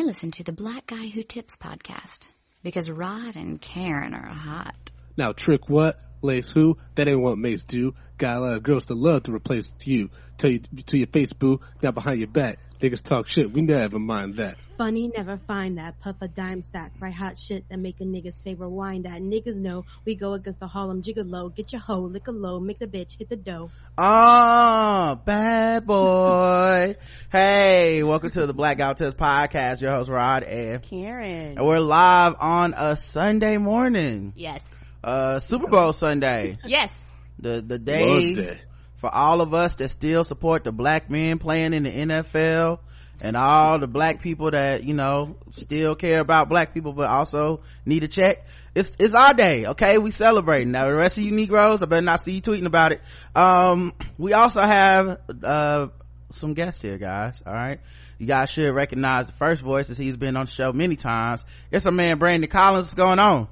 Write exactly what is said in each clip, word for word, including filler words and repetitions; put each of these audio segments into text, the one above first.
I listen to the Black Guy Who Tips podcast because Rod and Karen are hot. Now, trick what? Lace who? That ain't what mates do. Got a lot of girls that love to replace you. Tell you to your face, boo. Now behind your back. Niggas talk shit. We never mind that. Funny, never find that. Puff a dime stack. Write hot shit that make a nigga say rewind that. Niggas know we go against the Harlem Gigolo. Get your hoe, lick a low, make the bitch hit the dough. Oh, bad boy. Hey, welcome to the Black Guy Test podcast. Your host Rod and Karen. And we're live on a Sunday morning. Yes. Uh, Super Bowl Sunday. Yes. The, the day, day for all of us that still support the black men playing in the N F L and all the black people that, you know, still care about black people but also need a check. It's, it's our day, okay? We celebrating. Now the rest of you Negroes, I better not see you tweeting about it. Um, we also have, uh, some guests here, guys, alright? You guys should recognize the first voice as he's been on the show many times. It's our man Brandon Collins. What's going on?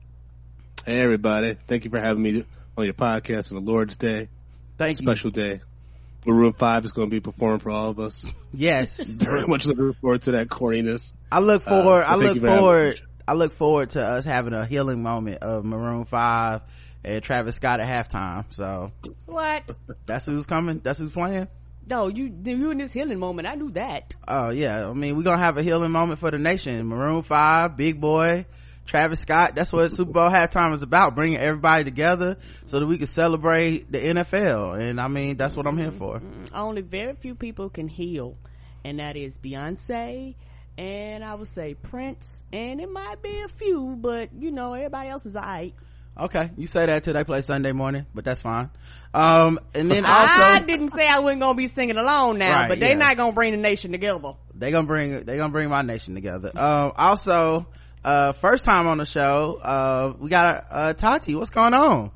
Hey everybody, thank you for having me on your podcast on the Lord's Day. Thank Special you. Special day. Maroon five is going to be performing for all of us. Yes. Very much looking forward to that corniness. I look forward, uh, I look forward, for I look forward to us having a healing moment of Maroon five and Travis Scott at halftime. So. What? That's who's coming? That's who's playing? No, you, you in this healing moment. I knew that. Oh yeah. I mean, we're going to have a healing moment for the nation. Maroon five, Big Boy, Travis Scott. That's what Super Bowl halftime is about, bringing everybody together so that we can celebrate the N F L. And I mean, that's what I'm here for. Mm-hmm. Only very few people can heal, and that is Beyonce and I would say Prince, and it might be a few, but you know, everybody else is alright. Okay, you say that till they play Sunday morning, but that's fine. Um, and then also, I didn't say I wasn't gonna be singing along now, right, but they're yeah. not gonna bring the nation together. They gonna bring, they gonna bring my nation together. Um, also, uh, first time on the show, uh, we got, uh, Tati. What's going on?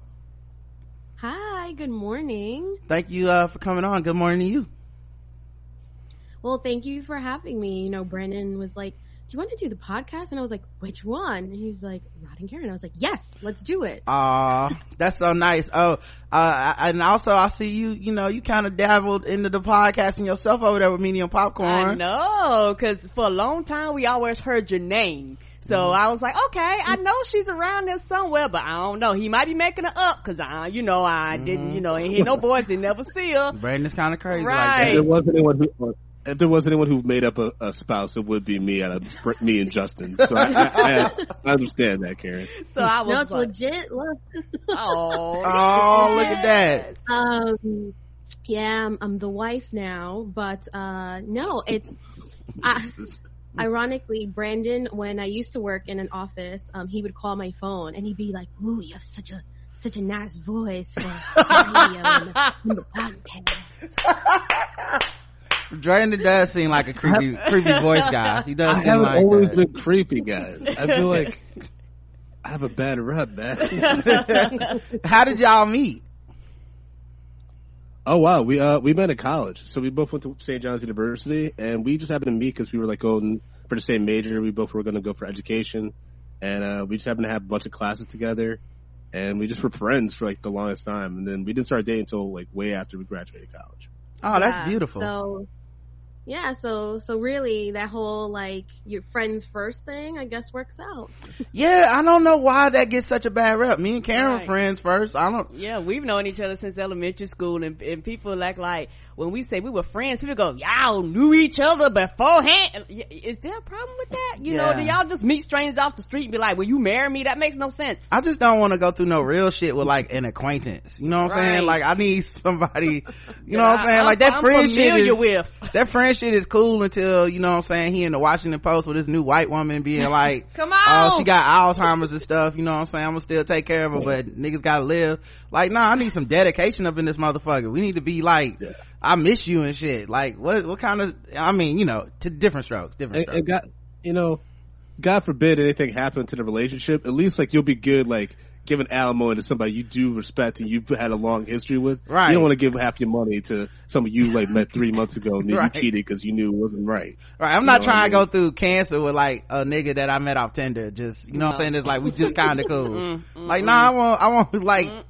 Hi, good morning. Thank you, uh, for coming on. Good morning to you. Well, thank you for having me. You know, Brandon was like, do you want to do the podcast? And I was like, which one? And he was like, Rod and Karen. I was like, yes, let's do it. Aw, that's so nice. Oh, uh, and also I see you, you know, you kind of dabbled into the podcasting yourself over there with Medium Popcorn. I know, cause for a long time we always heard your name. So mm. I was like, okay, I know she's around there somewhere, but I don't know. He might be making her up, cause I, you know, I mm. didn't, you know, ain't hear no voice and never see her. Brandon's kind of crazy right. like that. If there wasn't anyone who, if there was anyone who made up a, a spouse, it would be me out of me and Justin. So I, I, I understand that, Karen. So I was no, it's like, legit. Look. Oh, oh, look at that. Um, yeah, I'm, I'm the wife now, but uh, no, it's. I, Ironically, Brandon, when I used to work in an office, um, he would call my phone and he'd be like, "Ooh, you have such a such a nice voice for radio and the, and the podcast." Brandon does seem like a creepy, creepy voice guy. He does I seem haven't like always that. been creepy, guys. I feel like I have a bad rep, man. How did y'all meet? Oh wow, we uh we met in college. So we both went to Saint John's University, and we just happened to meet because we were like going for the same major. We both were going to go for education, and uh we just happened to have a bunch of classes together, and we just were friends for like the longest time. And then we didn't start dating until like way after we graduated college. Oh, that's yeah, beautiful. So, yeah, so so really that whole like your friends first thing, I guess, works out. Yeah, I don't know why that gets such a bad rep. Me and Karen Right. were friends first. I don't. yeah, we've known each other since elementary school, and, and people like like when we say we were friends, people go, y'all knew each other beforehand. Is there a problem with that? You Yeah. know, do y'all just meet strangers off the street and be like, will you marry me? That makes no sense. I just don't want to go through no real shit with like an acquaintance. You know what I'm Right. saying? Like I need somebody. You know what I'm saying? I'm- Like that I'm friend shit familiar is with. that friend shit is cool until you know what I'm saying. He in the Washington Post with this new white woman being like, Come on. oh, she got Alzheimer's and stuff. You know what I'm saying? I'm gonna still take care of her, but niggas gotta live. Like, nah, I need some dedication up in this motherfucker. We need to be like, Yeah. I miss you and shit. Like, what, what kind of, I mean, you know, to different strokes, different And, strokes. and God, you know, God forbid anything happen to the relationship. At least like you'll be good, like giving alimony to somebody you do respect and you've had a long history with. Right. You don't want to give half your money to somebody you like met three months ago and then Right. you cheated because you knew it wasn't right. Right, I'm You not know trying what I to go mean? through cancer with like a nigga that I met off Tinder. Just, you know what I'm saying? It's like, we just kind of cool. Like, nah, I want, I want like,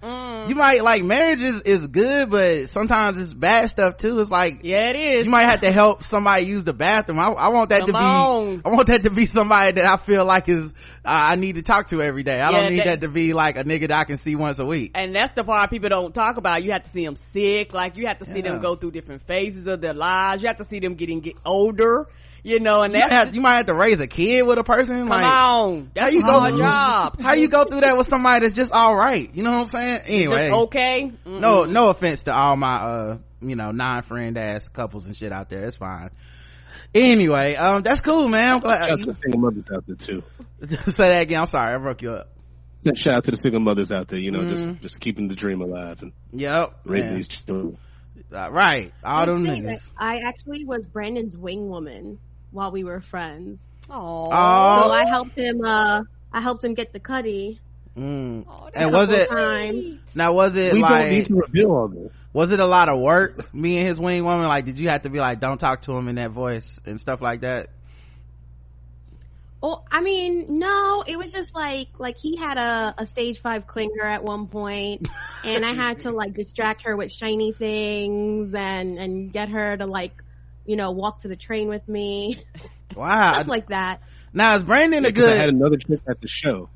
mm-hmm. you might like marriage is, is good, but sometimes it's bad stuff too. It's like, yeah, it is. You might have to help somebody use the bathroom. I, I want that Come to be, on. I want that to be somebody that I feel like is, uh, I need to talk to every day. I yeah, don't need that, that to be like a nigga that I can see once a week. And that's the part people don't talk about. You have to see them sick. Like you have to see yeah. them go through different phases of their lives. You have to see them getting get older. You know, and you that's might, have, you might have to raise a kid with a person. Come like, on, that's how you a hard go, job. How you go through that with somebody that's just all right? You know what I'm saying? Anyway, just okay. Mm-mm. No, no offense to all my, uh, you know, non-friend ass couples and shit out there. It's fine. Anyway, um, that's cool, man. I'm glad. Shout out to the single mothers out there too. Say that again. I'm sorry, I broke you up. Shout out to the single mothers out there. You know, mm. just just keeping the dream alive and yep, raising man. these children. Uh, right, all them niggas. I actually was Brandon's wing woman while we were friends. Aww. So I helped him. Uh, I helped him get the cutty. Mm. Oh, and was it times. Now was it we like, don't need to reveal all this. Was it a lot of work, me and his wing woman? Like, did you have to be like, don't talk to him in that voice and stuff like that? Oh, I mean, no, it was just like, like he had a, a stage five clinger at one point, and I had to like distract her with shiny things and, and get her to like, you know, walk to the train with me. Wow. Stuff like that. Now is Brandon yeah, a good? I had another trick at the show.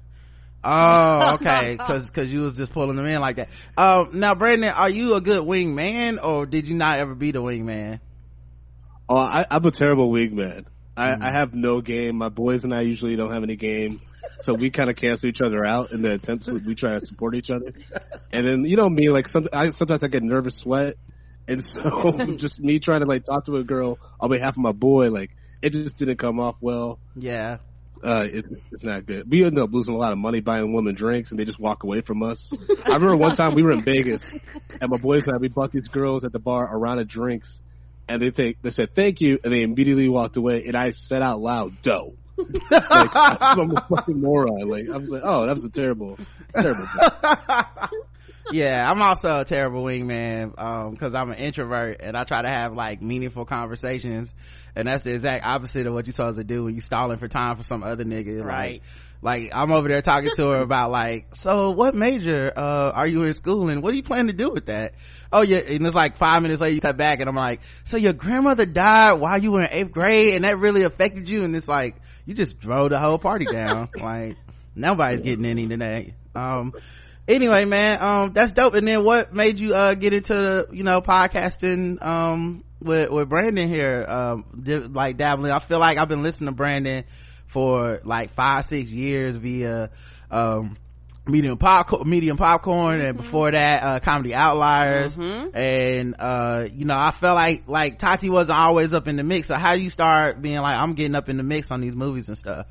Oh, okay. Cause, cause you was just pulling them in like that. Um, now Brandon, are you a good wingman or did you not ever be the wingman? Oh, I, I'm a terrible wingman. I, mm. I have no game. My boys and I usually don't have any game. So we kind of cancel each other out in the attempts that we try to support each other. And then, you know me, like some, I, sometimes I get nervous sweat. And so just me trying to like talk to a girl on behalf of my boy, like it just didn't come off well. Yeah. Uh, it, it's not good. We ended up losing a lot of money buying women drinks and they just walk away from us. I remember one time we were in Vegas and my boys and I, we bought these girls at the bar a round of drinks and they think, they said thank you and they immediately walked away and I said out loud, dough. Like, I'm a fucking moron. Like, I was like, oh, that was a terrible, terrible job. Yeah, I'm also a terrible wingman, um, cause I'm an introvert and I try to have like meaningful conversations. And that's the exact opposite of what you're supposed to do when you stalling for time for some other nigga. Right. Like, like I'm over there talking to her about like, so what major, uh, are you in school and what do you plan to do with that? Oh yeah. And it's like five minutes later you cut back and I'm like, so your grandmother died while you were in eighth grade and that really affected you? And it's like, you just drove the whole party down. Like, nobody's getting any today. Um, anyway, man, um, that's dope. And then what made you, uh, get into, you know, podcasting, um, with, with Brandon here, um, di- like dabbling? I feel like I've been listening to Brandon for like five, six years via, um, medium pop, medium popcorn. And mm-hmm. before that, uh, Comedy Outliers. Mm-hmm. And, uh, you know, I felt like, like Tati wasn't always up in the mix. So how you start being like, I'm getting up in the mix on these movies and stuff?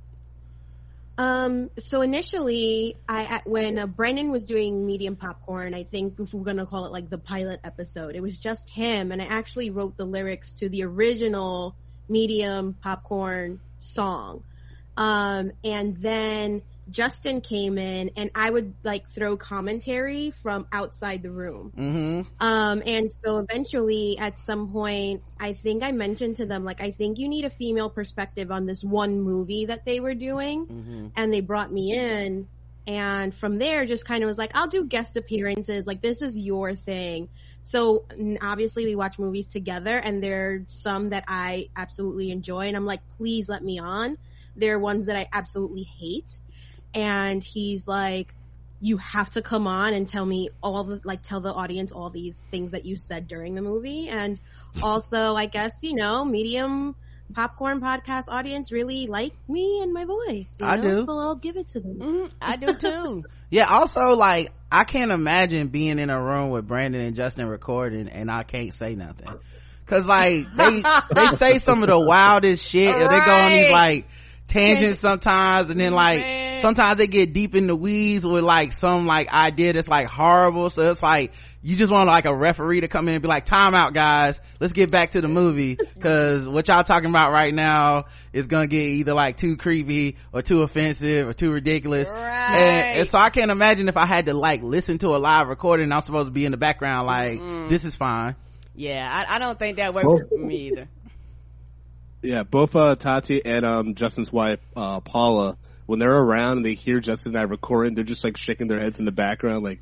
Um, so initially, I, when uh, Brandon was doing Medium Popcorn, I think if we're gonna call it like the pilot episode, it was just him, and I actually wrote the lyrics to the original Medium Popcorn song. Um, and then Justin came in and I would like throw commentary from outside the room. Mm-hmm. Um, and so eventually at some point, I think I mentioned to them, like, I think you need a female perspective on this one movie that they were doing. Mm-hmm. And they brought me in. And from there, just kind of was like, I'll do guest appearances. Like, this is your thing. So obviously we watch movies together and there are some that I absolutely enjoy. And I'm like, please let me on. There are ones that I absolutely hate. And he's like, you have to come on and tell me all the, like, tell the audience all these things that you said during the movie. And also, I guess, you know, Medium Popcorn podcast audience really like me and my voice. You I know? do. So I'll give it to them. Mm-hmm. I do too. Yeah, also, like, I can't imagine being in a room with Brandon and Justin recording and I can't say nothing. Cause like, they, they say some of the wildest shit. Right. Or they go on these like tangents sometimes and then like, Man. sometimes they get deep in the weeds with like some like idea that's like horrible. So it's like, you just want like a referee to come in and be like, time out guys, let's get back to the movie, cause what y'all talking about right now is gonna get either like too creepy or too offensive or too ridiculous. Right. And, and so I can't imagine if I had to like listen to a live recording and I'm supposed to be in the background like, mm. this is fine. Yeah, I, I don't think that worked both, for me either. Yeah, both uh, Tati and um, Justin's wife, uh, Paula, when they're around and they hear Justin and I recording, they're just like shaking their heads in the background like,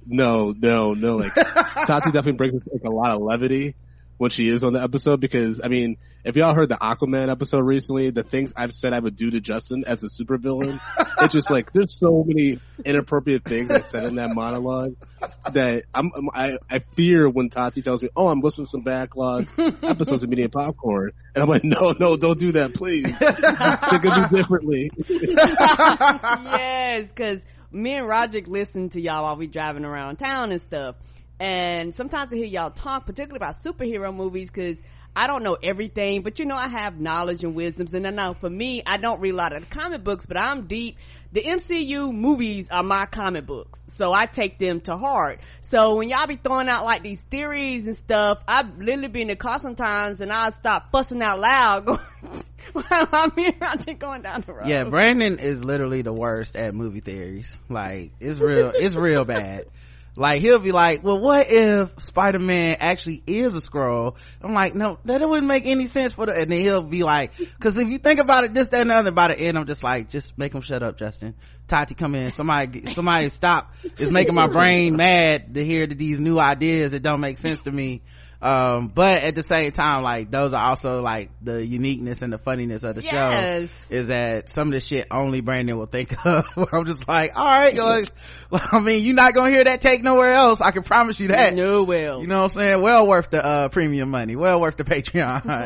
no, no, no. Like Tati definitely brings like a lot of levity when she is on the episode, because I mean, if y'all heard the Aquaman episode recently, the things I've said I would do to Justin as a supervillain, it's just like there's so many inappropriate things I said in that monologue that I'm, I'm I, I fear when Tati tells me, "Oh, I'm listening to some backlog episodes of Media Popcorn," and I'm like, "No, no, don't do that, please. Think of me differently." Yes, because me and Roderick listen to y'all while we driving around town and stuff. And sometimes I hear y'all talk, particularly about superhero movies, because I don't know everything, but you know, I have knowledge and wisdoms. And I know for me, I don't read a lot of the comic books, but I'm deep. The M C U movies are my comic books, so I take them to heart. So when y'all be throwing out like these theories and stuff, I've literally been in the car sometimes and I'll stop fussing out loud going, while I'm here, I'm just going down the road. Yeah, Brandon is literally the worst at movie theories. Like, it's real, it's real bad. Like, he'll be like, well, what if Spider-Man actually is a Skrull? I'm like, no, that wouldn't make any sense for the, and then he'll be like, cause if you think about it, this, that, and the other, by the end, I'm just like, just make him shut up, Justin. Tati, come in. Somebody, somebody stop. It's making my brain mad to hear these new ideas that don't make sense to me. Um, but at the same time, like, those are also like the uniqueness and the funniness of the yes. show, is that some of the shit only Brandon will think of. I'm just like, all right, like, I mean, you're not gonna hear that take nowhere else. I can promise you that. No will. You know what I'm saying? Well worth the uh premium money, well worth the Patreon.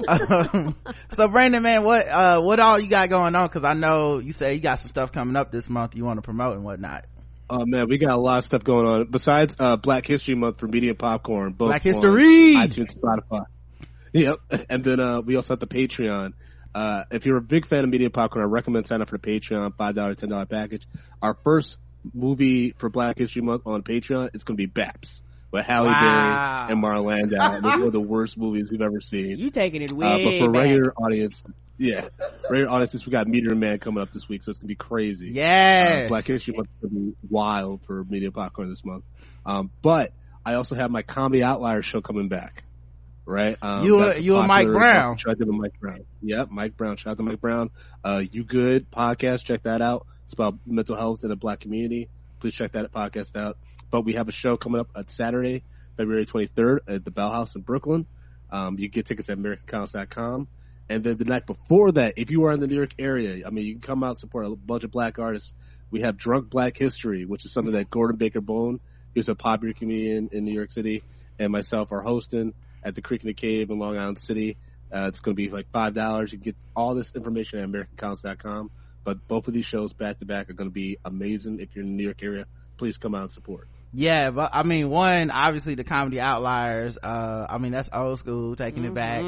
um, so Brandon, man, what uh what all you got going on? Because I know you say you got some stuff coming up this month you want to promote and whatnot. Oh man, we got a lot of stuff going on besides uh Black History Month for Media Popcorn. Both Black History, iTunes, Spotify. Yep, and then uh we also have the Patreon. Uh if you're a big fan of Media Popcorn, I recommend signing up for the Patreon five dollar, ten dollar package. Our first movie for Black History Month on Patreon is going to be Baps with Halle wow. Berry and Marlon Landau. It's one of the worst movies we've ever seen. You taking it way uh, but for back. regular audience. Yeah, regular audiences, we got Meteor Man coming up this week, so it's gonna be crazy. Yes, uh, Black History Month is gonna be wild for Media Popcorn this month. Um, but I also have my Comedy Outlier show coming back. Right? Um, you, uh, you and Mike Brown. Shout out to Mike Brown. Yep, Mike Brown. Shout out to Mike Brown. Uh, You Good podcast. Check that out. It's about mental health in the Black community. Please check that podcast out. But we have a show coming up on Saturday, February twenty-third at the Bell House in Brooklyn. Um, you can get tickets at American Comics dot com. And then the night before that, if you are in the New York area, I mean, you can come out and support a bunch of black artists. We have Drunk Black History, which is something that Gordon Baker Bone, who's a popular comedian in New York City, and myself are hosting at the Creek in the Cave in Long Island City. Uh, it's going to be like five dollars. You can get all this information at American Comics dot com. But both of these shows back to back are going to be amazing. If you're in the New York area, please come out and support. Yeah, but I mean, one, obviously the Comedy Outliers, uh, I mean, that's old school, taking mm-hmm. it back.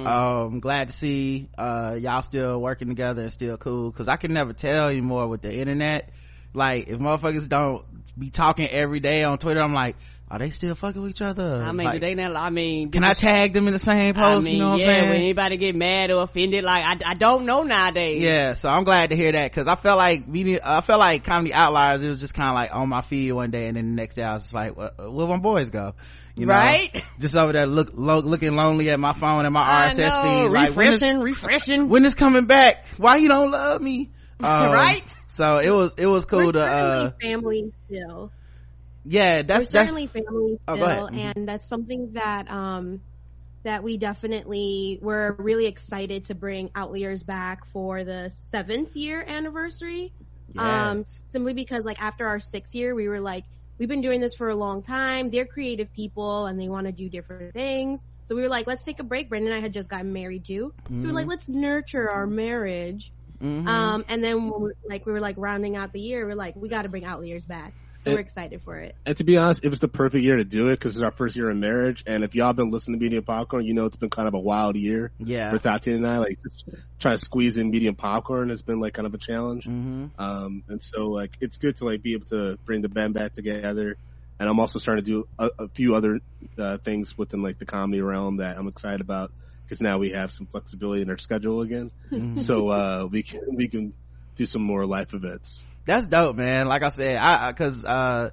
Um, glad to see, uh, y'all still working together and still cool, cause I can never tell anymore with the internet. Like, if motherfuckers don't be talking every day on Twitter, I'm like, are they still fucking with each other? I mean, like, do they not, I mean, can I tag them in the same post? I mean, you know what yeah, I'm saying? when anybody get mad or offended, like, I, I don't know nowadays. Yeah, so I'm glad to hear that, cause I felt like media, I felt like Comedy Outliers, it was just kind of like on my feed one day, and then the next day I was just like, where, where my boys go? You know? Right? Just over there look, lo- looking lonely at my phone and my R S S feed. Like, refreshing, when is, refreshing. When is coming back? Why you don't love me? Um, right? So it was, it was cool We're to, uh, family still. Yeah, that's We're certainly that's, family oh, still, mm-hmm. and that's something that um that we definitely we're really excited to bring Outliers back for the seventh year anniversary. Yes. Um, simply because like after our sixth year, we were like, we've been doing this for a long time. They're creative people and they want to do different things. So we were like, let's take a break. Brandon and I had just gotten married too, mm-hmm. so we we're like, let's nurture our marriage. Mm-hmm. Um, and then when we, like we were like rounding out the year, we're like, we got to bring Outliers back. So we're excited for it. And to be honest, it was the perfect year to do it because it's our first year in marriage. And if y'all been listening to Medium Popcorn, you know it's been kind of a wild year. Yeah. For Tati and I, like just trying to squeeze in Medium Popcorn has been like kind of a challenge. Mm-hmm. Um, and so like it's good to like be able to bring the band back together. And I'm also starting to do a, a few other uh, things within like the comedy realm that I'm excited about because now we have some flexibility in our schedule again. Mm-hmm. So uh, we can we can do some more life events. That's dope, man. Like I said, I, cause, uh,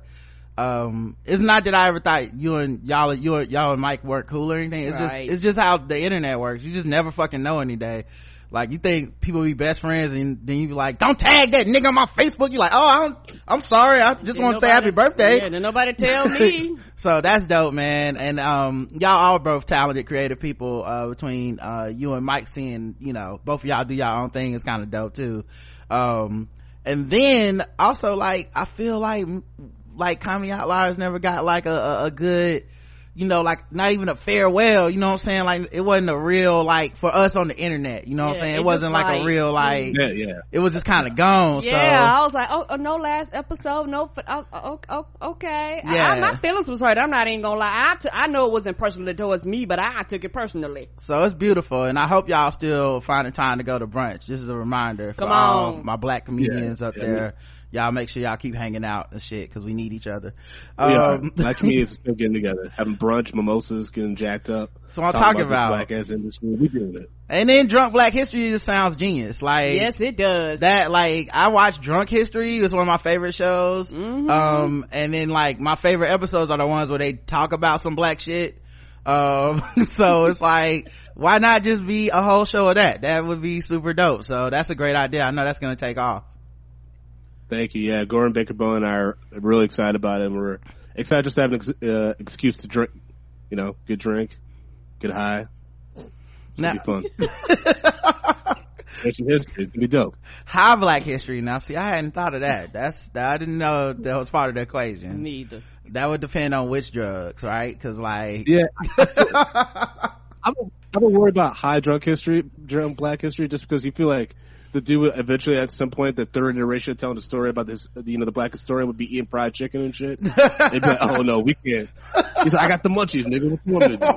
um, it's not that I ever thought you and y'all, you y'all and Mike weren't cool or anything. It's right. just, it's just how the internet works. You just never fucking know any day. Like, you think people be best friends and then you be like, don't tag that nigga on my Facebook. You're like, oh, I'm, I'm sorry. I just want to say happy birthday. Yeah, did nobody tell me? So that's dope, man. And, um, y'all all both talented, creative people, uh, between, uh, you and Mike, seeing, you know, both of y'all do y'all own thing is kind of dope too. Um, and then also, like, I feel like, like, Comedy Outliers never got like a, a, a good, you know, like not even a farewell, you know what I'm saying? Like it wasn't a real, like for us on the internet, you know what I'm saying? It, it wasn't like, like a real, like, yeah, yeah. It was just kind of gone. Yeah, so. I was like, oh, oh no last episode, no, oh, oh, oh, okay. Yeah. I, my feelings was hurt. I'm not even gonna lie. I, t- I know it wasn't personally towards me, but I, I took it personally. So it's beautiful, and I hope y'all still finding time to go to brunch. This is a reminder for Come all on. my black comedians yeah, up yeah, there. yeah. Y'all make sure y'all keep hanging out and shit, because we need each other. Yeah, Um, black comedians are still getting together, having brunch, mimosas, getting jacked up. So I'm talking about, black ass industry. We doing it. And then Drunk Black History just sounds genius. Like, yes, it does. That, like, I watched Drunk History. It was one of my favorite shows. Mm-hmm. Um, and then like my favorite episodes are the ones where they talk about some black shit. Um, so it's like, why not just be a whole show of that? That would be super dope. So that's a great idea. I know that's gonna take off. Thank you. Yeah, Gordon Baker-Bone and I are really excited about it. And we're excited just to have an ex- uh, excuse to drink, you know, good drink, get high. It's gonna Now, be fun. Searching history. It's gonna be dope. High Black History. Now, see, I hadn't thought of that. That's, I didn't know that was part of the equation. Neither. That would depend on which drugs, right? Cause like, Yeah. I'm, I'm worried about high drunk history, drunk black history, just because you feel like the dude would eventually at some point, the third iteration telling the story about this, you know, the black historian would be eating fried chicken and shit. They'd be like, oh no, we can't. He's like, I got the munchies, nigga. What you want me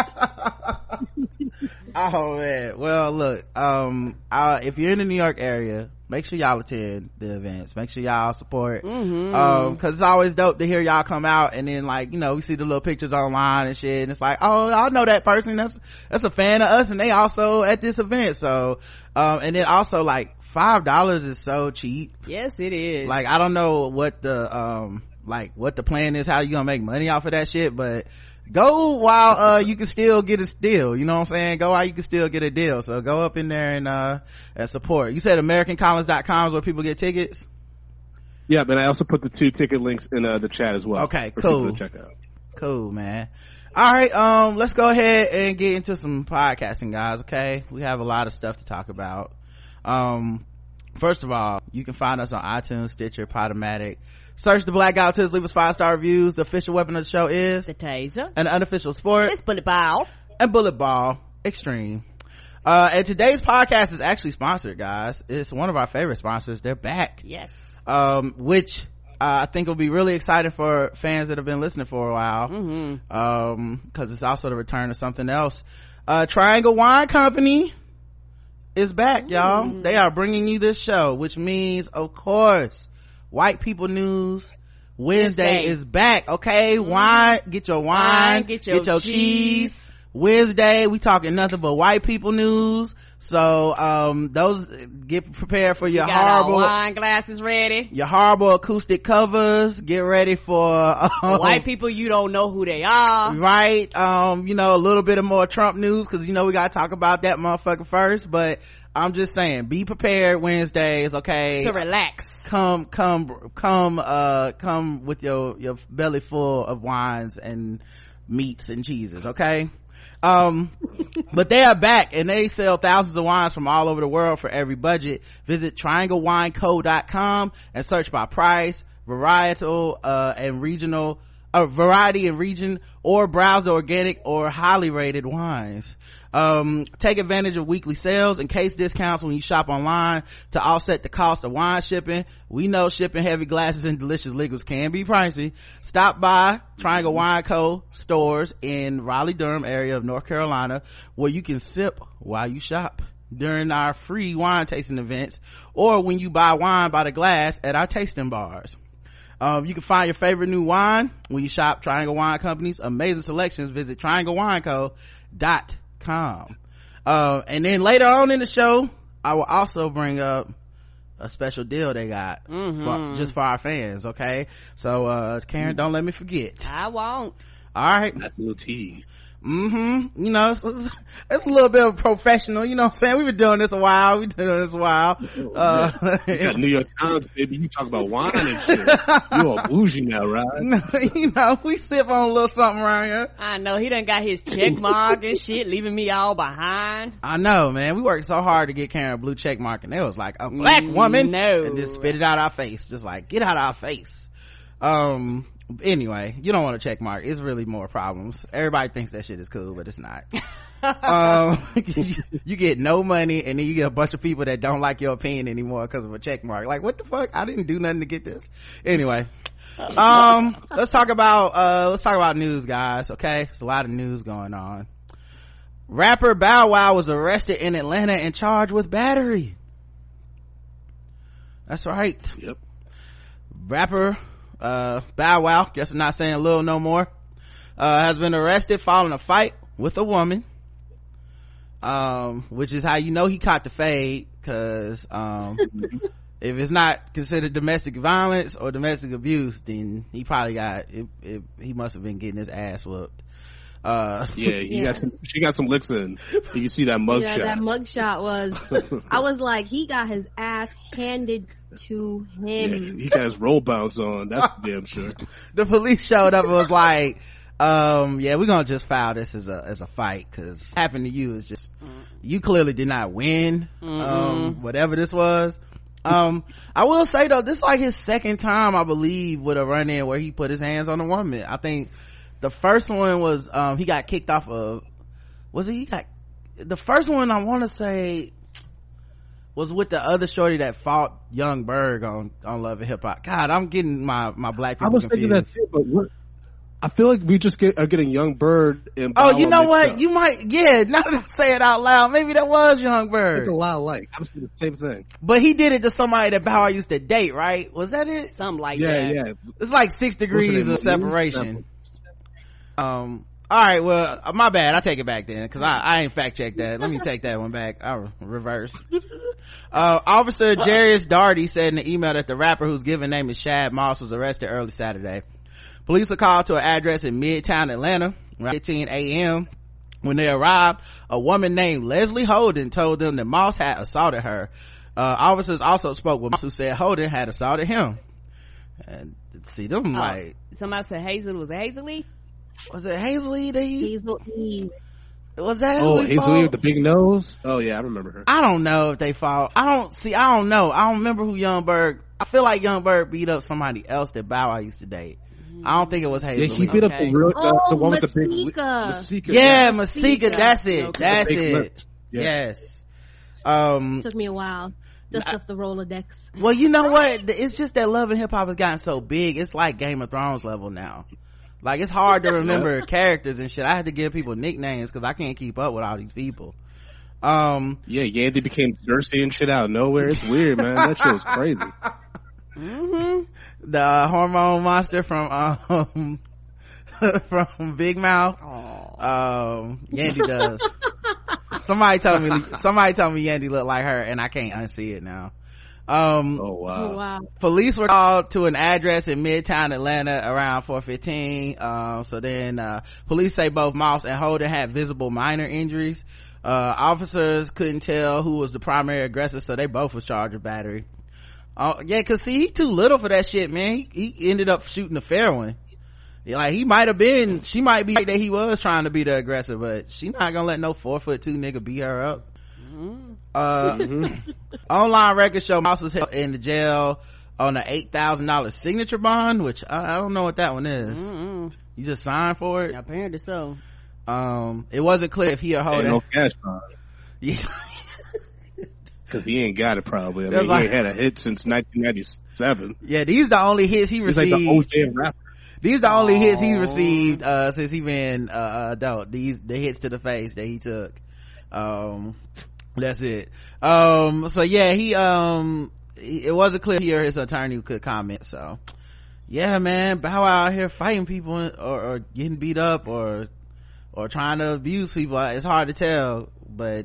to do? Oh man. Well, look, um, uh, if you're in the New York area, make sure y'all attend the events. Make sure y'all support. Mm-hmm. Um, cause it's always dope to hear y'all come out, and then like, you know, we see the little pictures online and shit, and it's like, oh, I know that person. That's, that's a fan of us, and they also at this event. So, um, and then also like five dollars is so cheap. Yes, it is. Like, I don't know what the, um, like what the plan is, how you gonna make money off of that shit, but go while uh you can still get a deal, you know what I'm saying? Go while you can still get a deal. So go up in there and uh and support. You said american collins dot com is where people get tickets? Yeah, but I also put the two ticket links in uh, the chat as well. Okay, for cool. people to check out. Cool, man. All right, um let's go ahead and get into some podcasting, guys. Okay, we have a lot of stuff to talk about. Um first of all, you can find us on iTunes, Stitcher, Podomatic. Search the Black Guy Autism, leave us five star reviews. The official weapon of the show is the taser, and the unofficial sport it's bullet ball and bullet ball extreme. Uh and today's podcast is actually sponsored, guys. It's one of our favorite sponsors. They're back. Yes. Um which uh, I think will be really exciting for fans that have been listening for a while. Mm-hmm. Um because it's also the return of something else. Uh Triangle Wine Company is back, y'all. Mm-hmm. They are bringing you this show, which means, of course, White People News Wednesday Wednesday. is back. Okay, mm-hmm. wine, get your wine, wine get, your get your cheese. cheese. Wednesday, we talking nothing but white people news. So, um, those, get prepared for your we got horrible our wine glasses ready. Your horrible acoustic covers. Get ready for um, white people you don't know who they are. Right. Um, you know, a little bit of more Trump news, because you know we gotta talk about that motherfucker first. But I'm just saying, be prepared Wednesdays, okay? To relax. Come, come, come, uh, come with your, your belly full of wines and meats and cheeses, okay? Um, but they are back, and they sell thousands of wines from all over the world for every budget. Visit triangle wine co dot com and search by price, varietal, uh, and regional, uh, variety and region, or browse the organic or highly rated wines. Um, take advantage of weekly sales and case discounts when you shop online to offset the cost of wine shipping. We know shipping heavy glasses and delicious liquids can be pricey. Stop by Triangle Wine Co. stores in Raleigh-Durham area of North Carolina, where you can sip while you shop during our free wine tasting events, or when you buy wine by the glass at our tasting bars. Um, you can find your favorite new wine when you shop Triangle Wine Company's amazing selections. Visit triangle wine co dot com. Uh, and then later on in the show, I will also bring up a special deal they got mm-hmm. for, just for our fans. Okay, so uh Karen, don't let me forget. I won't. All right, that's a little tease. Mm-hmm. You know, it's, it's a little bit of professional, you know what I'm saying? We've been doing this a while. We've been doing this a while. Uh, you got New York Times, baby. You talk about wine and shit. You all bougie now, right? You know, we sip on a little something around here. I know. He done got his check mark and shit, leaving me all behind. I know, man. We worked so hard to get Karen a blue check mark, and it was like, a black woman. No. And just spit it out our face. Just like, get out our face. Um, anyway, you don't want a check mark. It's really more problems. Everybody thinks that shit is cool, but it's not. um, you, you get no money, and then you get a bunch of people that don't like your opinion anymore because of a check mark. Like, what the fuck? I didn't do nothing to get this. Anyway, um, let's talk about uh, let's talk about news, guys. Okay, there's a lot of news going on. Rapper Bow Wow was arrested in Atlanta and charged with battery. That's right. Yep. Rapper uh Bow Wow, guess I'm not saying Lil no more, uh has been arrested following a fight with a woman, um which is how you know he caught the fade, because um if it's not considered domestic violence or domestic abuse, then he probably got it, it, he must have been getting his ass whooped. Uh yeah, he yeah. got some she got some licks in. You can see that mug yeah, shot. That mug shot was I was like, he got his ass handed to him. Yeah, he got his roll bounce on, that's damn sure. The police showed up and was like, um yeah, we're gonna just file this as a as a fight, because what happened to you is just, you clearly did not win. Mm-hmm. Um whatever this was. um I will say though, this is like his second time, I believe, with a run-in where he put his hands on a woman. I think the first one was um he got kicked off of, was he, he got the first one I want to say was with the other shorty that fought Young Berg on on Love and Hip Hop. God, I'm getting my my black people I was confused. thinking that too, but what, I feel like we just get are getting Young Berg and oh, you know what? Up. You might, yeah. Now that I say it out loud, maybe that was Young Berg. It's a lot like I was thinking the same thing, but he did it to somebody that Bow Wow used to date, right? Was that it? Something like yeah, that. Yeah, yeah. It's like six degrees of separation. Um. All right, well, uh, my bad. I take it back then, because I, I ain't fact checked that. Let me take that one back. I'll reverse. Uh, Officer Jarius Darty said in the email that the rapper, whose given name is Shad Moss, was arrested early Saturday. Police were called to an address in Midtown Atlanta around fifteen a.m. When they arrived, a woman named Leslie Holden told them that Moss had assaulted her. Uh, officers also spoke with Moss, who said Holden had assaulted him. And see them, oh, like, somebody said Hazel. Was it Hazel Lee? Was it Hazel Lee that he? Hazel Lee. Was that oh Hazel Hazel Lee with the big nose? Oh yeah, I remember her. I don't know if they fought. I don't see. I don't know. I don't remember who Young Berg. I feel like Young Berg beat up somebody else that Bow Wow used to date. I don't think it was Hazel. Yeah, he beat okay. up the real uh, oh, the one Masika. with the big Masika. Yeah, Masika. That's it. Okay. That's Big it. lip. Yeah. Yes. Um. It took me a while. Dust off the Rolodex. Well, you know what? It's just that Love and Hip Hop has gotten so big. It's like Game of Thrones level now. Like, it's hard to remember characters and shit. I had to give people nicknames because I can't keep up with all these people. Um, yeah, Yandy became Cersei and shit out of nowhere. It's weird, man. That shit was crazy. Mm-hmm. The uh, hormone monster from um from Big Mouth. Aww. Um, Yandy does. somebody told me. Somebody told me Yandy looked like her, and I can't unsee it now. Um, oh wow. Oh, wow. Police were called to an address in Midtown Atlanta around four fifteen. Um, so then, uh, police say both Moss and Holden had visible minor injuries. Uh, officers couldn't tell who was the primary aggressor, so they both was charged with battery. Oh, uh, yeah, cause see, he too little for that shit, man. He, he ended up shooting a fair one. Yeah, like, he might have been, she might be right that he was trying to be the aggressor, but she not gonna let no four foot two nigga beat her up. Mm-hmm. Uh, mm-hmm. Online records show Moss was held in the jail on an eight thousand dollars signature bond, which I, I don't know what that one is. Mm-hmm. You just signed for it? Apparently so. Um, it wasn't clear if he or Holden. Ain't no cash bond. Yeah. Cause he ain't got it probably. I mean, like, he ain't had a hit since nineteen ninety-seven. Yeah, these the only hits he He's received. like the O J rapper. These the only hits he's received, uh, since he been, uh, adult. These, the hits to the face that he took. Um, that's it. Um, so yeah, he, um, he, it wasn't clear he or his attorney could comment, so. Yeah, man, Bow Wow out here fighting people or, or getting beat up or, or trying to abuse people. It's hard to tell, but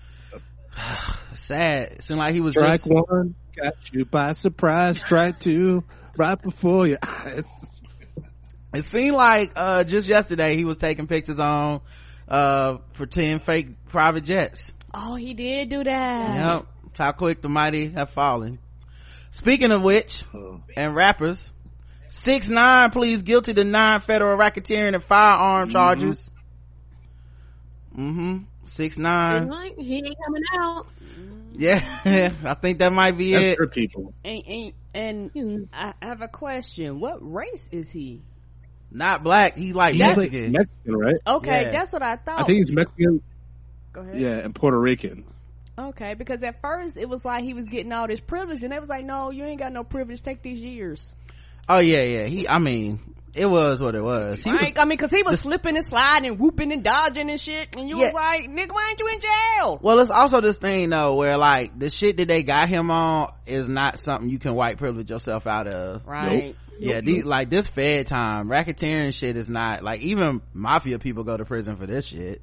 sad. It seemed like he was strike just, one got you by surprise. Strike two right before your eyes. It seemed like uh just yesterday he was taking pictures on uh for ten fake private jets. Oh, he did do that. Yep. How quick the mighty have fallen. Speaking of which, and rappers, six nine pleads guilty to nine federal racketeering and firearm mm-hmm. charges. Mm-hmm. six nine He ain't coming out. Yeah, I think that might be That's it. for people. And, and, and I have a question. What race is he? Not black. He's like He's Mexican. like Mexican, right? Okay, Yeah. that's what I thought. I think he's Mexican. Go ahead. Yeah, and Puerto Rican. Okay, because at first it was like he was getting all this privilege, and they was like, "No, you ain't got no privilege. Take these years." Oh yeah, yeah. He, I mean, it was what it was. He Right? was I mean, because he was slipping and sliding and whooping and dodging and shit, and you Yeah. was like, "Nigga, why ain't you in jail?" well, it's also this thing though, where like the shit that they got him on is not something you can white privilege yourself out of. Right? Nope. Yeah, Nope, these, nope. like this Fed time, racketeering shit is not like even mafia people go to prison for this shit.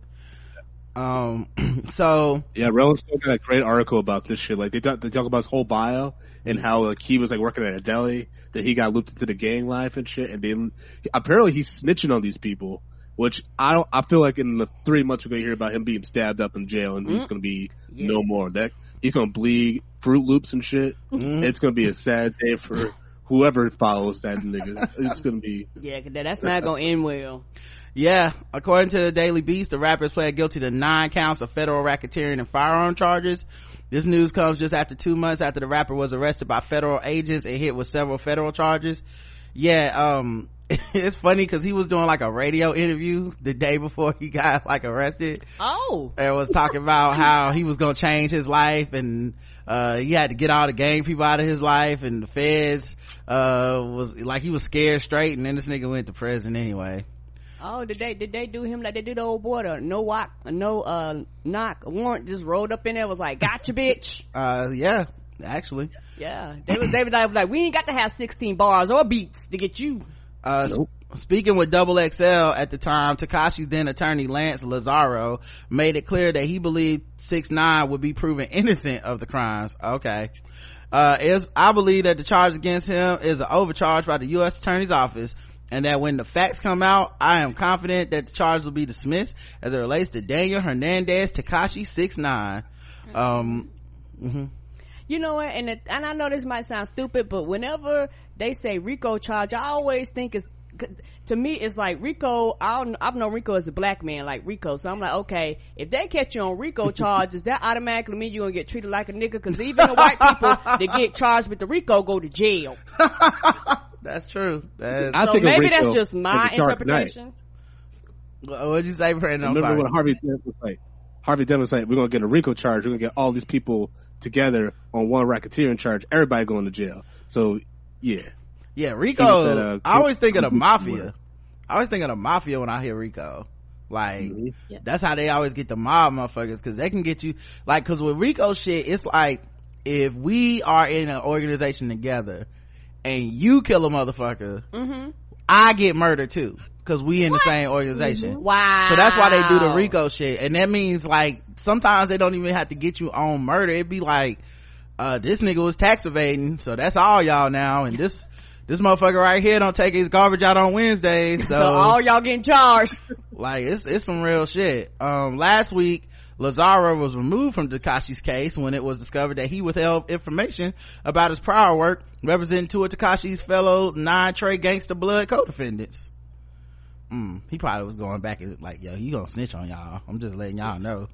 Um, so Yeah, Rolling Stone got a great article about this shit. Like they talk, they talk about his whole bio and how like he was like working at a deli, that he got looped into the gang life and shit. And then apparently he's snitching on these people, which I don't. I feel like in the three months we're gonna hear about him being stabbed up in jail, and mm-hmm. he's gonna be Yeah. no more. That he's gonna bleed Fruit Loops and shit. Mhm. It's gonna be a sad day for whoever follows that nigga. It's gonna be. Yeah, 'cause that's not gonna end well. yeah, according to the Daily Beast, the rappers pled guilty to nine counts of federal racketeering and firearm charges. This news comes just after two months after the rapper was arrested by federal agents and hit with several federal charges. Yeah, um, it's funny because he was doing like a radio interview the day before he got like arrested. Oh, And was talking about how he was gonna change his life, and uh he had to get all the gang people out of his life, and the feds uh was like he was scared straight, and then this nigga went to prison anyway. oh, did they did they do him like they did the old boy? The no walk, no uh knock, a warrant just rolled up in there, was like, "Gotcha, bitch." Uh, yeah, actually. Yeah, they was they was like, like, we ain't got to have sixteen bars or beats to get you. Uh, Nope. Speaking with Double X L at the time, Tekashi's then attorney Lance Lazaro made it clear that he believed six nine would be proven innocent of the crimes. Okay. Uh, is, I believe that the charge against him is an overcharge by the U S Attorney's Office, and that when the facts come out, I am confident that the charge will be dismissed as it relates to Daniel Hernandez Tekashi six nine. Um, mm-hmm. You know what? And it, and I know this might sound stupid, but whenever they say RICO charge, I always think it's, to me, it's like Rico. I don't, I've known Rico as a black man, like Rico. So I'm like, okay, if they catch you on Rico charges, that automatically mean you're gonna get treated like a nigga. Because even the white people that get charged with the Rico go to jail. That's true. That's, I so think of maybe Rico that's just my as a Dark Knight. interpretation. what'd you say, Brandon? I'm Remember sorry. when Harvey Dent was like, Harvey Dent was like, we're gonna get a RICO charge. We're gonna get all these people together on one racketeering charge. Everybody going to jail. So yeah. Yeah, Rico. That, uh, I always think of the mafia. I always think of the mafia when I hear Rico. Like, Mm-hmm. Yeah. that's how they always get the mob motherfuckers, because they can get you, like, because with Rico shit, it's like, if we are in an organization together and you kill a motherfucker, Mm-hmm. I get murdered too, because we in the same organization. Wow. So that's why they do the Rico shit. And that means, like, sometimes they don't even have to get you on murder. It'd be like, uh, this nigga was tax evading, so that's all y'all now, and this, this motherfucker right here don't take his garbage out on Wednesdays, so, So all y'all getting charged. like, it's, it's some real shit. Um, last week, Lazaro was removed from Tekashi's case when it was discovered that he withheld information about his prior work representing two of Tekashi's fellow nine Trey Gangsta Blood co-defendants. Mm, he probably was going back and like, yo, he gonna snitch on y'all. I'm just letting y'all know.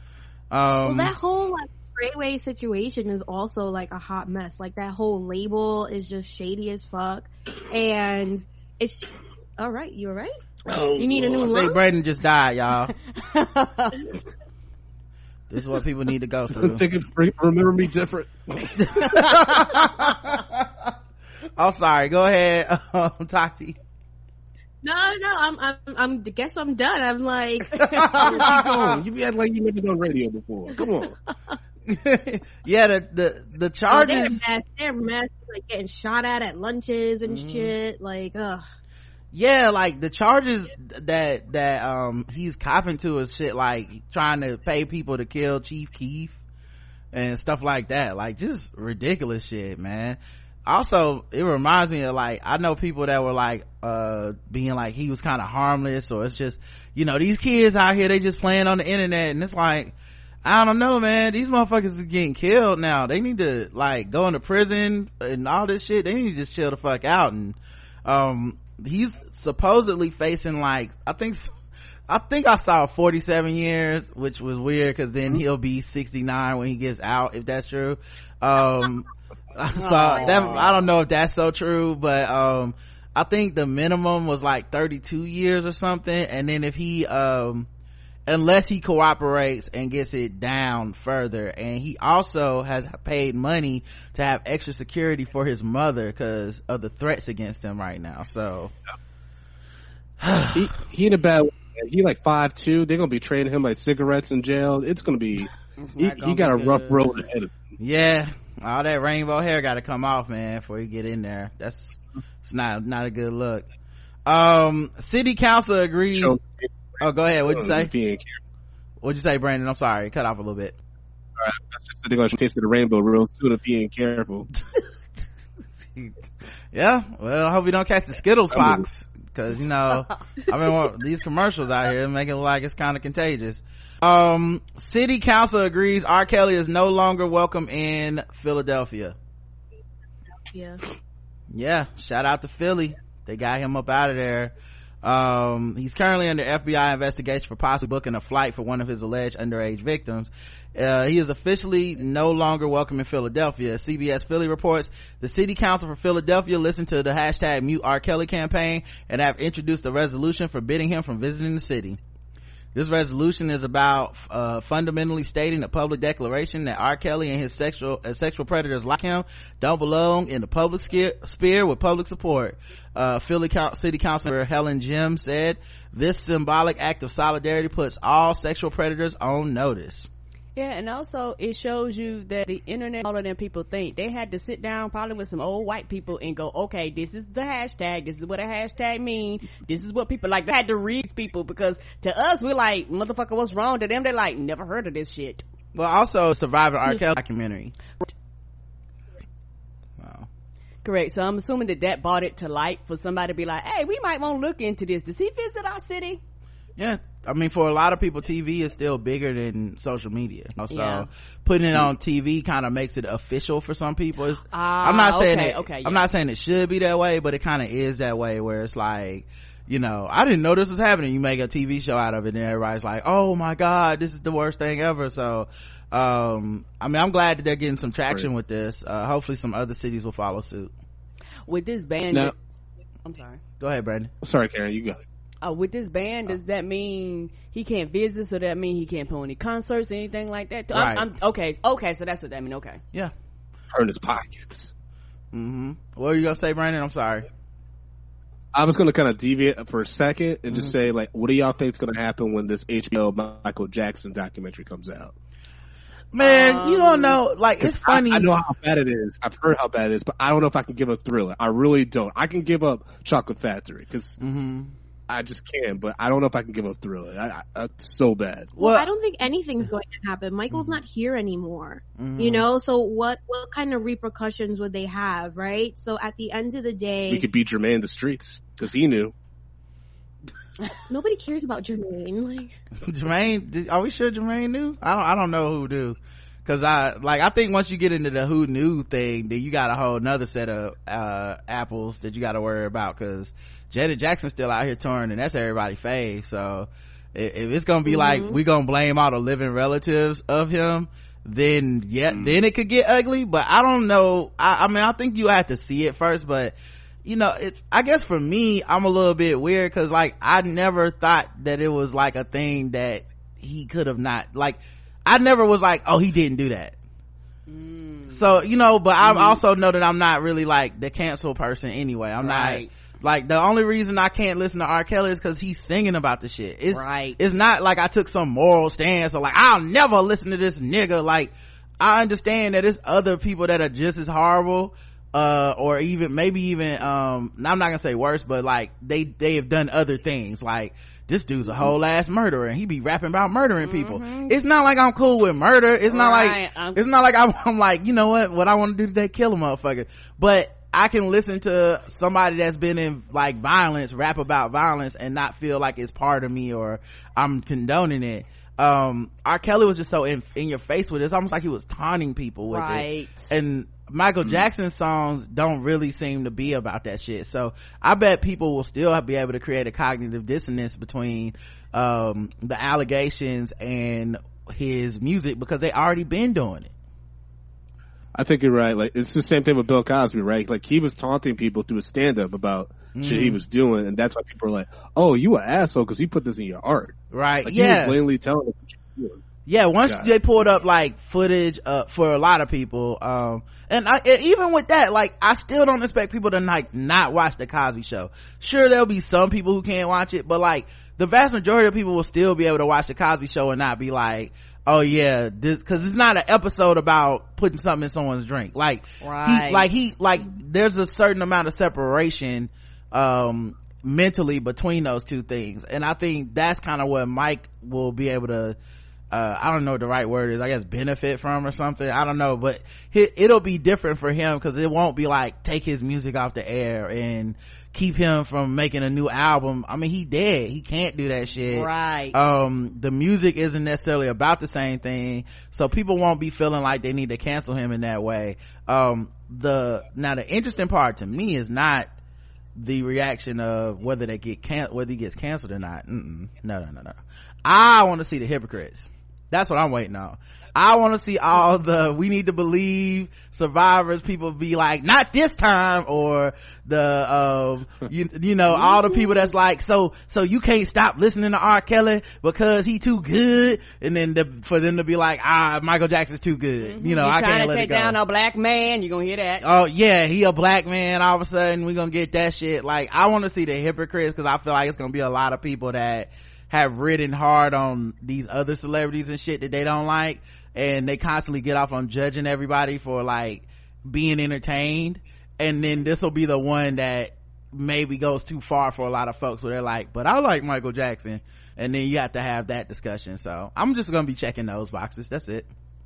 Um, Well, that whole like Treyway situation is also like a hot mess. Like that whole label is just shady as fuck, and it's all right. You all right? Oh, You need a new I think lung? Braden just died, y'all. This is what people need to go through. Thinking, remember me different. Oh, sorry. Go ahead, um, Tati. No, no, I'm, I'm, I'm. Guess I'm done. I'm like, Keep going. You be acting like you never done radio before. Come on. Yeah, the the the oh, they're charges. mess. They're mess. Like getting shot at at lunches and Mhm. shit. Like, ugh. Yeah, like the charges that that um he's copping to is shit like trying to pay people to kill Chief Keef and stuff like that. Like just ridiculous shit, man. also it reminds me of like, I know people that were like uh being like he was kind of harmless, or it's just, you know, these kids out here, they just playing on the internet, and it's like, I don't know, man, these motherfuckers is getting killed now. They need to like go into prison and all this shit. They need to just chill the fuck out. And um he's supposedly facing like, I think I think I saw forty-seven years, which was weird because then he'll be sixty-nine when he gets out, if that's true. Um I saw oh. that, I don't know if that's so true, but um I think the minimum was like thirty-two years or something. And then if he um unless he cooperates and gets it down further, and he also has paid money to have extra security for his mother because of the threats against him right now. So he he in a bad way. He like five two. They're gonna be trading him like cigarettes in jail. It's gonna be he, he got a be rough good. road ahead of him. Yeah, all that rainbow hair got to come off, man, before you get in there. That's it's not not a good look. Um city council agrees. Show, oh, go ahead. What'd you say? Being What'd you say, Brandon? I'm sorry, cut off a little bit. All right, that's just they're gonna taste the rainbow real soon of being careful. Yeah, well, I hope we don't catch the Skittles pox, because you know, I mean, these commercials out here make it look like it's kind of contagious. Um city council agrees R. Kelly is no longer welcome in Philadelphia. Yeah. Yeah, shout out to Philly, they got him up out of there. Um he's currently under F B I investigation for possibly booking a flight for one of his alleged underage victims. Uh, he is officially no longer welcome in Philadelphia. C B S Philly reports the city council for Philadelphia listened to the hashtag Mute R. Kelly campaign and have introduced a resolution forbidding him from visiting the city. This resolution is about uh fundamentally stating a public declaration that R. Kelly and his sexual uh, sexual predators like him don't belong in the public sphere with public support. Uh Philly Co- City Councilor Helen Jim said this symbolic act of solidarity puts all sexual predators on notice. Yeah, and also it shows you that the internet, all of them people think they had to sit down probably with some old white people and go, okay, this is the hashtag, this is what a hashtag mean, this is what people like. They had to read people, because to us we're like, motherfucker, what's wrong? To them they're like, never heard of this shit. Well, also Survivor R. Kelly documentary. Wow. Correct. So I'm assuming that that brought it to light for somebody to be like, hey, we might want to look into this. Does he visit our city? Yeah, I mean, for a lot of people, T V is still bigger than social media. So yeah. putting it on T V kind of makes it official for some people. It's, ah, I'm not saying okay, it, okay, yeah. I'm not saying it should be that way, but it kind of is that way, where it's like, you know, I didn't know this was happening. You make a T V show out of it, and everybody's like, oh my god, this is the worst thing ever. So um I mean, I'm glad that they're getting some traction right. with this. Uh hopefully some other cities will follow suit with this ban. Now, I'm sorry, go ahead, Brandon. Sorry, Karen, you go. Uh, with this ban, does that mean he can't visit? So that mean he can't put any concerts, anything like that? Right. I'm, I'm, okay, okay, so that's what that mean. Okay, yeah, turn his pockets. Mm-hmm. What are you gonna say, Brandon? I'm sorry. I was gonna kind of deviate for a second and mm-hmm. just say, like, what do y'all think is gonna happen when this H B O Michael Jackson documentary comes out? Man, um, you don't know. Like, it's funny. I, I know how bad it is. I've heard how bad it is, but I don't know if I can give up Thriller. I really don't. I can give up Chocolate Factory because. Mm-hmm. I just can, but I don't know if I can give up Thriller. I, I, it's so bad. Well, I don't think anything's going to happen. Michael's not here anymore, mm-hmm. you know. So what? What kind of repercussions would they have, right? So at the end of the day, we could beat Jermaine in the streets because he knew. Nobody cares about Jermaine. Like Jermaine, are we sure Jermaine knew? I don't. I don't know who knew. Cause I, like, I think once you get into the who knew thing, then you got a whole nother set of, uh, apples that you gotta worry about. Cause Janet Jackson's still out here touring, and that's everybody's fave. So if, if it's gonna be mm-hmm. like, we gonna blame all the living relatives of him, then yeah, mm. then it could get ugly. But I don't know. I, I mean, I think you have to see it first, but you know, it, I guess for me, I'm a little bit weird. Cause like, I never thought that it was like a thing that he could have not, like, I never was like, oh, he didn't do that. Mm. So, you know, but I mm. also know that I'm not really like the cancel person anyway. I'm right. not, like, the only reason I can't listen to R. Kelly is because he's singing about the shit. It's, right. It's not like I took some moral stance or like, I'll never listen to this nigga. Like, I understand that it's other people that are just as horrible, uh, or even, maybe even, um, I'm not gonna say worse, but like, they, they have done other things. Like, this dude's a whole ass murderer and he be rapping about murdering people. Mm-hmm. It's not like I'm cool with murder. It's not right. like, I'm- it's not like I'm, I'm like, you know what, what I want to do today, kill a motherfucker. But I can listen to somebody that's been in like violence rap about violence and not feel like it's part of me or I'm condoning it. um R. Kelly was just so in, in your face with it. It's almost like he was taunting people with right. it. And Michael Jackson's songs don't really seem to be about that shit. So I bet people will still be able to create a cognitive dissonance between um the allegations and his music because they already been doing it. I think you're right. Like, it's the same thing with Bill Cosby, right? Like, he was taunting people through a stand-up about mm. shit he was doing, and that's why people are like, oh, you an asshole because you put this in your art. Right, like, yeah. He was blatantly telling us what you're doing. Yeah, once God. they pulled up, like, footage, uh, for a lot of people, um, and I, even with that, like, I still don't expect people to, like, not watch the Cosby Show. Sure, there'll be some people who can't watch it, but, like, the vast majority of people will still be able to watch the Cosby Show and not be like, oh yeah, this, cause it's not an episode about putting something in someone's drink. Like, right. he, like he, like, there's a certain amount of separation, um, mentally between those two things. And I think that's kind of what Mike will be able to, uh, I don't know what the right word is, I guess benefit from or something. I don't know, but he, it'll be different for him cause it won't be like take his music off the air and keep him from making a new album. I mean, he dead. He can't do that shit. Right. Um, the music isn't necessarily about the same thing. So people won't be feeling like they need to cancel him in that way. Um, the, now the interesting part to me is not the reaction of whether they get can, whether he gets canceled or not. Mm-mm. No, no, no, no. I want to see the hypocrites. That's what I'm waiting on. I want to see all the we need to believe survivors people be like not this time, or the um you, you know all the people that's like so so you can't stop listening to R. Kelly because he too good, and then the, for them to be like ah Michael Jackson's too good. Mm-hmm. You know, You're I trying can't to let take it go. down a black man, you're gonna hear that. Oh yeah, he a black man, all of a sudden we gonna get that shit. Like, I want to see the hypocrites because I feel like it's gonna be a lot of people that have ridden hard on these other celebrities and shit that they don't like, and they constantly get off on judging everybody for like being entertained, and then this will be the one that maybe goes too far for a lot of folks where they're like, but I like Michael Jackson, and then you have to have that discussion. So I'm just gonna be checking those boxes. That's it.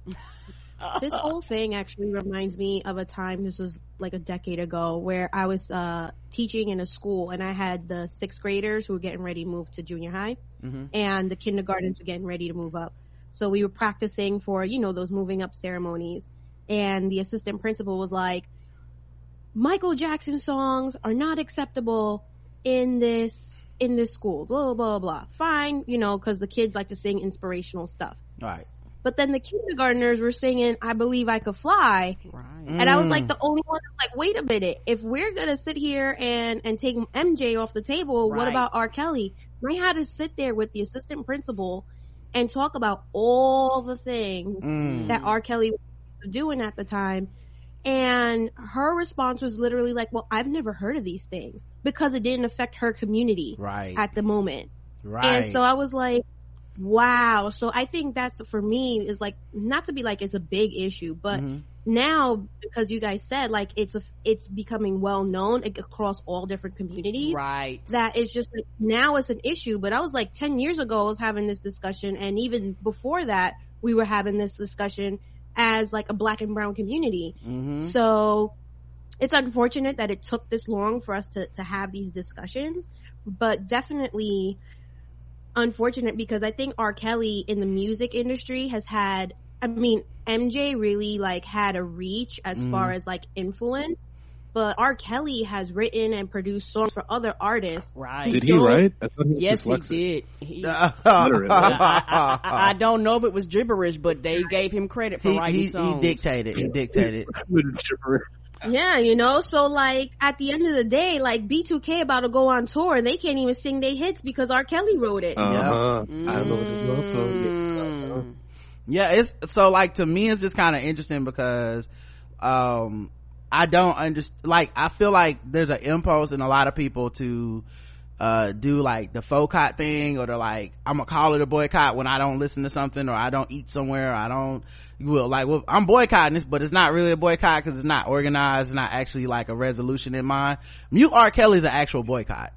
This whole thing actually reminds me of a time, this was like a decade ago, where I was uh teaching in a school, and I had the sixth graders who were getting ready to move to junior high, mm-hmm. and the kindergartens were getting ready to move up. So we were practicing for, you know, those moving up ceremonies, and the assistant principal was like, Michael Jackson songs are not acceptable in this in this school, blah blah blah. Fine, you know, because the kids like to sing inspirational stuff. All right. But then the kindergartners were singing I Believe I Could Fly. Right. And I was like the only one that's like, wait a minute, if we're gonna sit here and and take M J off the table, right. What about R. Kelly? I had to sit there with the assistant principal and talk about all the things mm. that R. Kelly was doing at the time. And her response was literally like, well, I've never heard of these things, because it didn't affect her community right. at the moment. Right. And so I was like, wow. So I think that's, for me, is like, not to be like it's a big issue, but mm-hmm. now, because you guys said like it's a, it's becoming well known across all different communities, right? That it's just like now it's an issue. But I was like ten years ago I was having this discussion, and even before that we were having this discussion as like a black and brown community. Mm-hmm. So it's unfortunate that it took this long for us to to have these discussions, but definitely unfortunate, because I think R. Kelly in the music industry has had, I mean, M J really like had a reach as mm. far as like influence, but R. Kelly has written and produced songs for other artists. Right. Did he write? I thought he was yes, dyslexic. he did. He, I, I, I, I don't know if it was gibberish, but they gave him credit for he, writing he, songs. He dictated. He dictated. Yeah, you know, so like at the end of the day, like B two K about to go on tour and they can't even sing their hits because R. Kelly wrote it. Uh-huh. Mm. I don't know what the love song is. Yeah, it's so like, to me it's just kind of interesting because um I don't understand, like I feel like there's an impulse in a lot of people to uh do like the boycott thing, or the like I'm gonna call it a boycott when I don't listen to something, or I don't eat somewhere, or I don't well like well, I'm boycotting this, but it's not really a boycott because it's not organized, it's not actually like a resolution in mind. Mute R. Kelly is an actual boycott.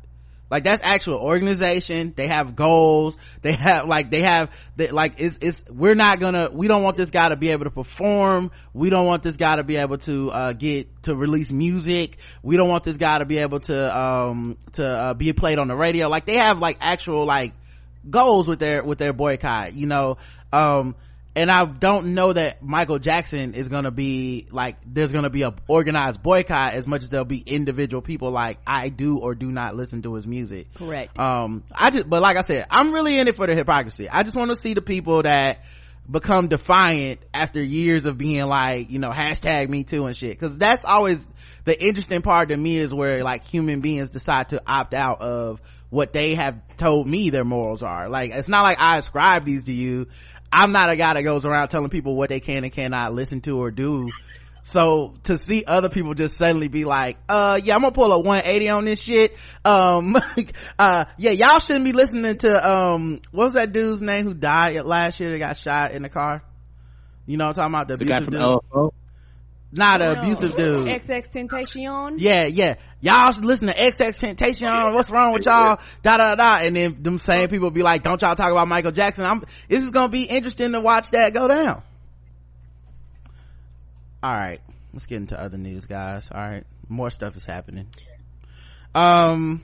Like that's actual organization. They have goals. They have like they have they, like it's it's we're not gonna we don't want this guy to be able to perform. We don't want this guy to be able to uh get to release music. We don't want this guy to be able to um to uh, be played on the radio. Like they have like actual like goals with their with their boycott, you know. Um and I don't know that Michael Jackson is gonna be like there's gonna be a organized boycott as much as there'll be individual people like I do or do not listen to his music. Correct. Um I just but like I said, I'm really in it for the hypocrisy. I just want to see the people that become defiant after years of being like, you know, hashtag me too and shit, because that's always the interesting part to me, is where like human beings decide to opt out of what they have told me their morals are. Like it's not like I ascribe these to you. I'm not a guy that goes around telling people what they can and cannot listen to or do. So to see other people just suddenly be like, uh, yeah, I'm gonna pull a one eighty on this shit. Um, uh, yeah, y'all shouldn't be listening to, um, what was that dude's name who died last year that got shot in the car? You know what I'm talking about? The, the guy from dude? L F O? Not an abusive dude. X X Tentacion. Yeah, yeah. Y'all should listen to X X Tentacion. What's wrong with y'all? Da da da. And then them same people be like, "Don't y'all talk about Michael Jackson." I'm. This is gonna be interesting to watch that go down. All right, let's get into other news, guys. All right, more stuff is happening. Um,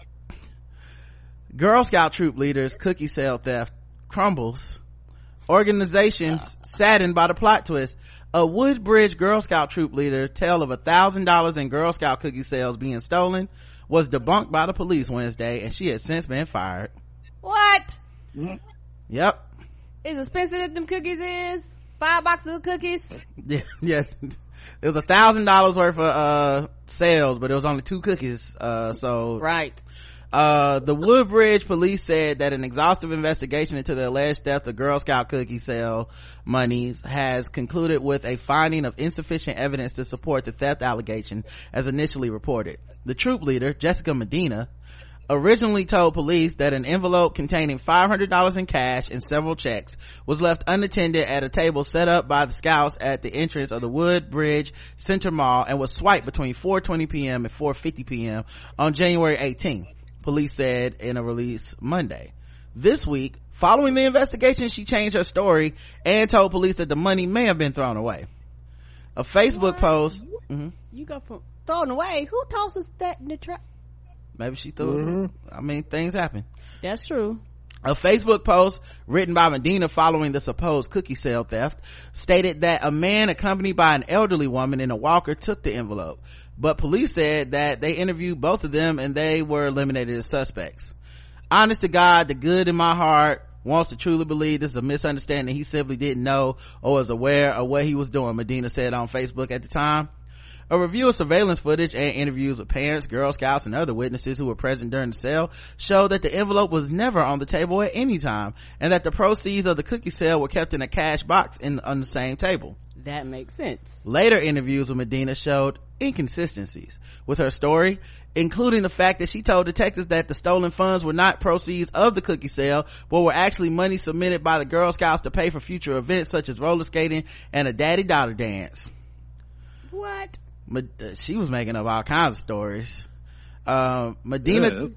Girl Scout troop leaders cookie sale theft crumbles. Organizations saddened by the plot twist. A Woodbridge Girl Scout troop leader tale of a thousand dollars in Girl Scout cookie sales being stolen was debunked by the police Wednesday, and she has since been fired. What? Yep. As expensive as them cookies is? Five boxes of cookies? Yeah, yes. It was a thousand dollars worth of uh sales, but it was only two cookies. Uh, so right. Uh, the Woodbridge police said that an exhaustive investigation into the alleged theft of Girl Scout cookie sale monies has concluded with a finding of insufficient evidence to support the theft allegation as initially reported. The troop leader, Jessica Medina, originally told police that an envelope containing five hundred dollars in cash and several checks was left unattended at a table set up by the scouts at the entrance of the Woodbridge Center Mall and was swiped between four twenty p.m. and four fifty p.m. on January eighteenth. Police said in a release Monday. This week, following the investigation, she changed her story and told police that the money may have been thrown away. A Facebook what? post. You, mm-hmm. you go from thrown away. Who tosses that in the trap? Maybe she threw mm-hmm. it. I mean, things happen. That's true. A Facebook post written by Medina following the supposed cookie sale theft stated that a man accompanied by an elderly woman in a walker took the envelope, but police said that they interviewed both of them and they were eliminated as suspects. Honest to God, the good in my heart wants to truly believe this is a misunderstanding. He simply didn't know or was aware of what he was doing, Medina said on Facebook at the time. A review of surveillance footage and interviews with parents, Girl Scouts, and other witnesses who were present during the sale showed that the envelope was never on the table at any time, and that the proceeds of the cookie sale were kept in a cash box in, on the same table. That makes sense. Later interviews with Medina showed inconsistencies with her story, including the fact that she told detectives that the stolen funds were not proceeds of the cookie sale, but were actually money submitted by the Girl Scouts to pay for future events such as roller skating and a daddy-daughter dance. What? She was making up all kinds of stories. Uh, Medina.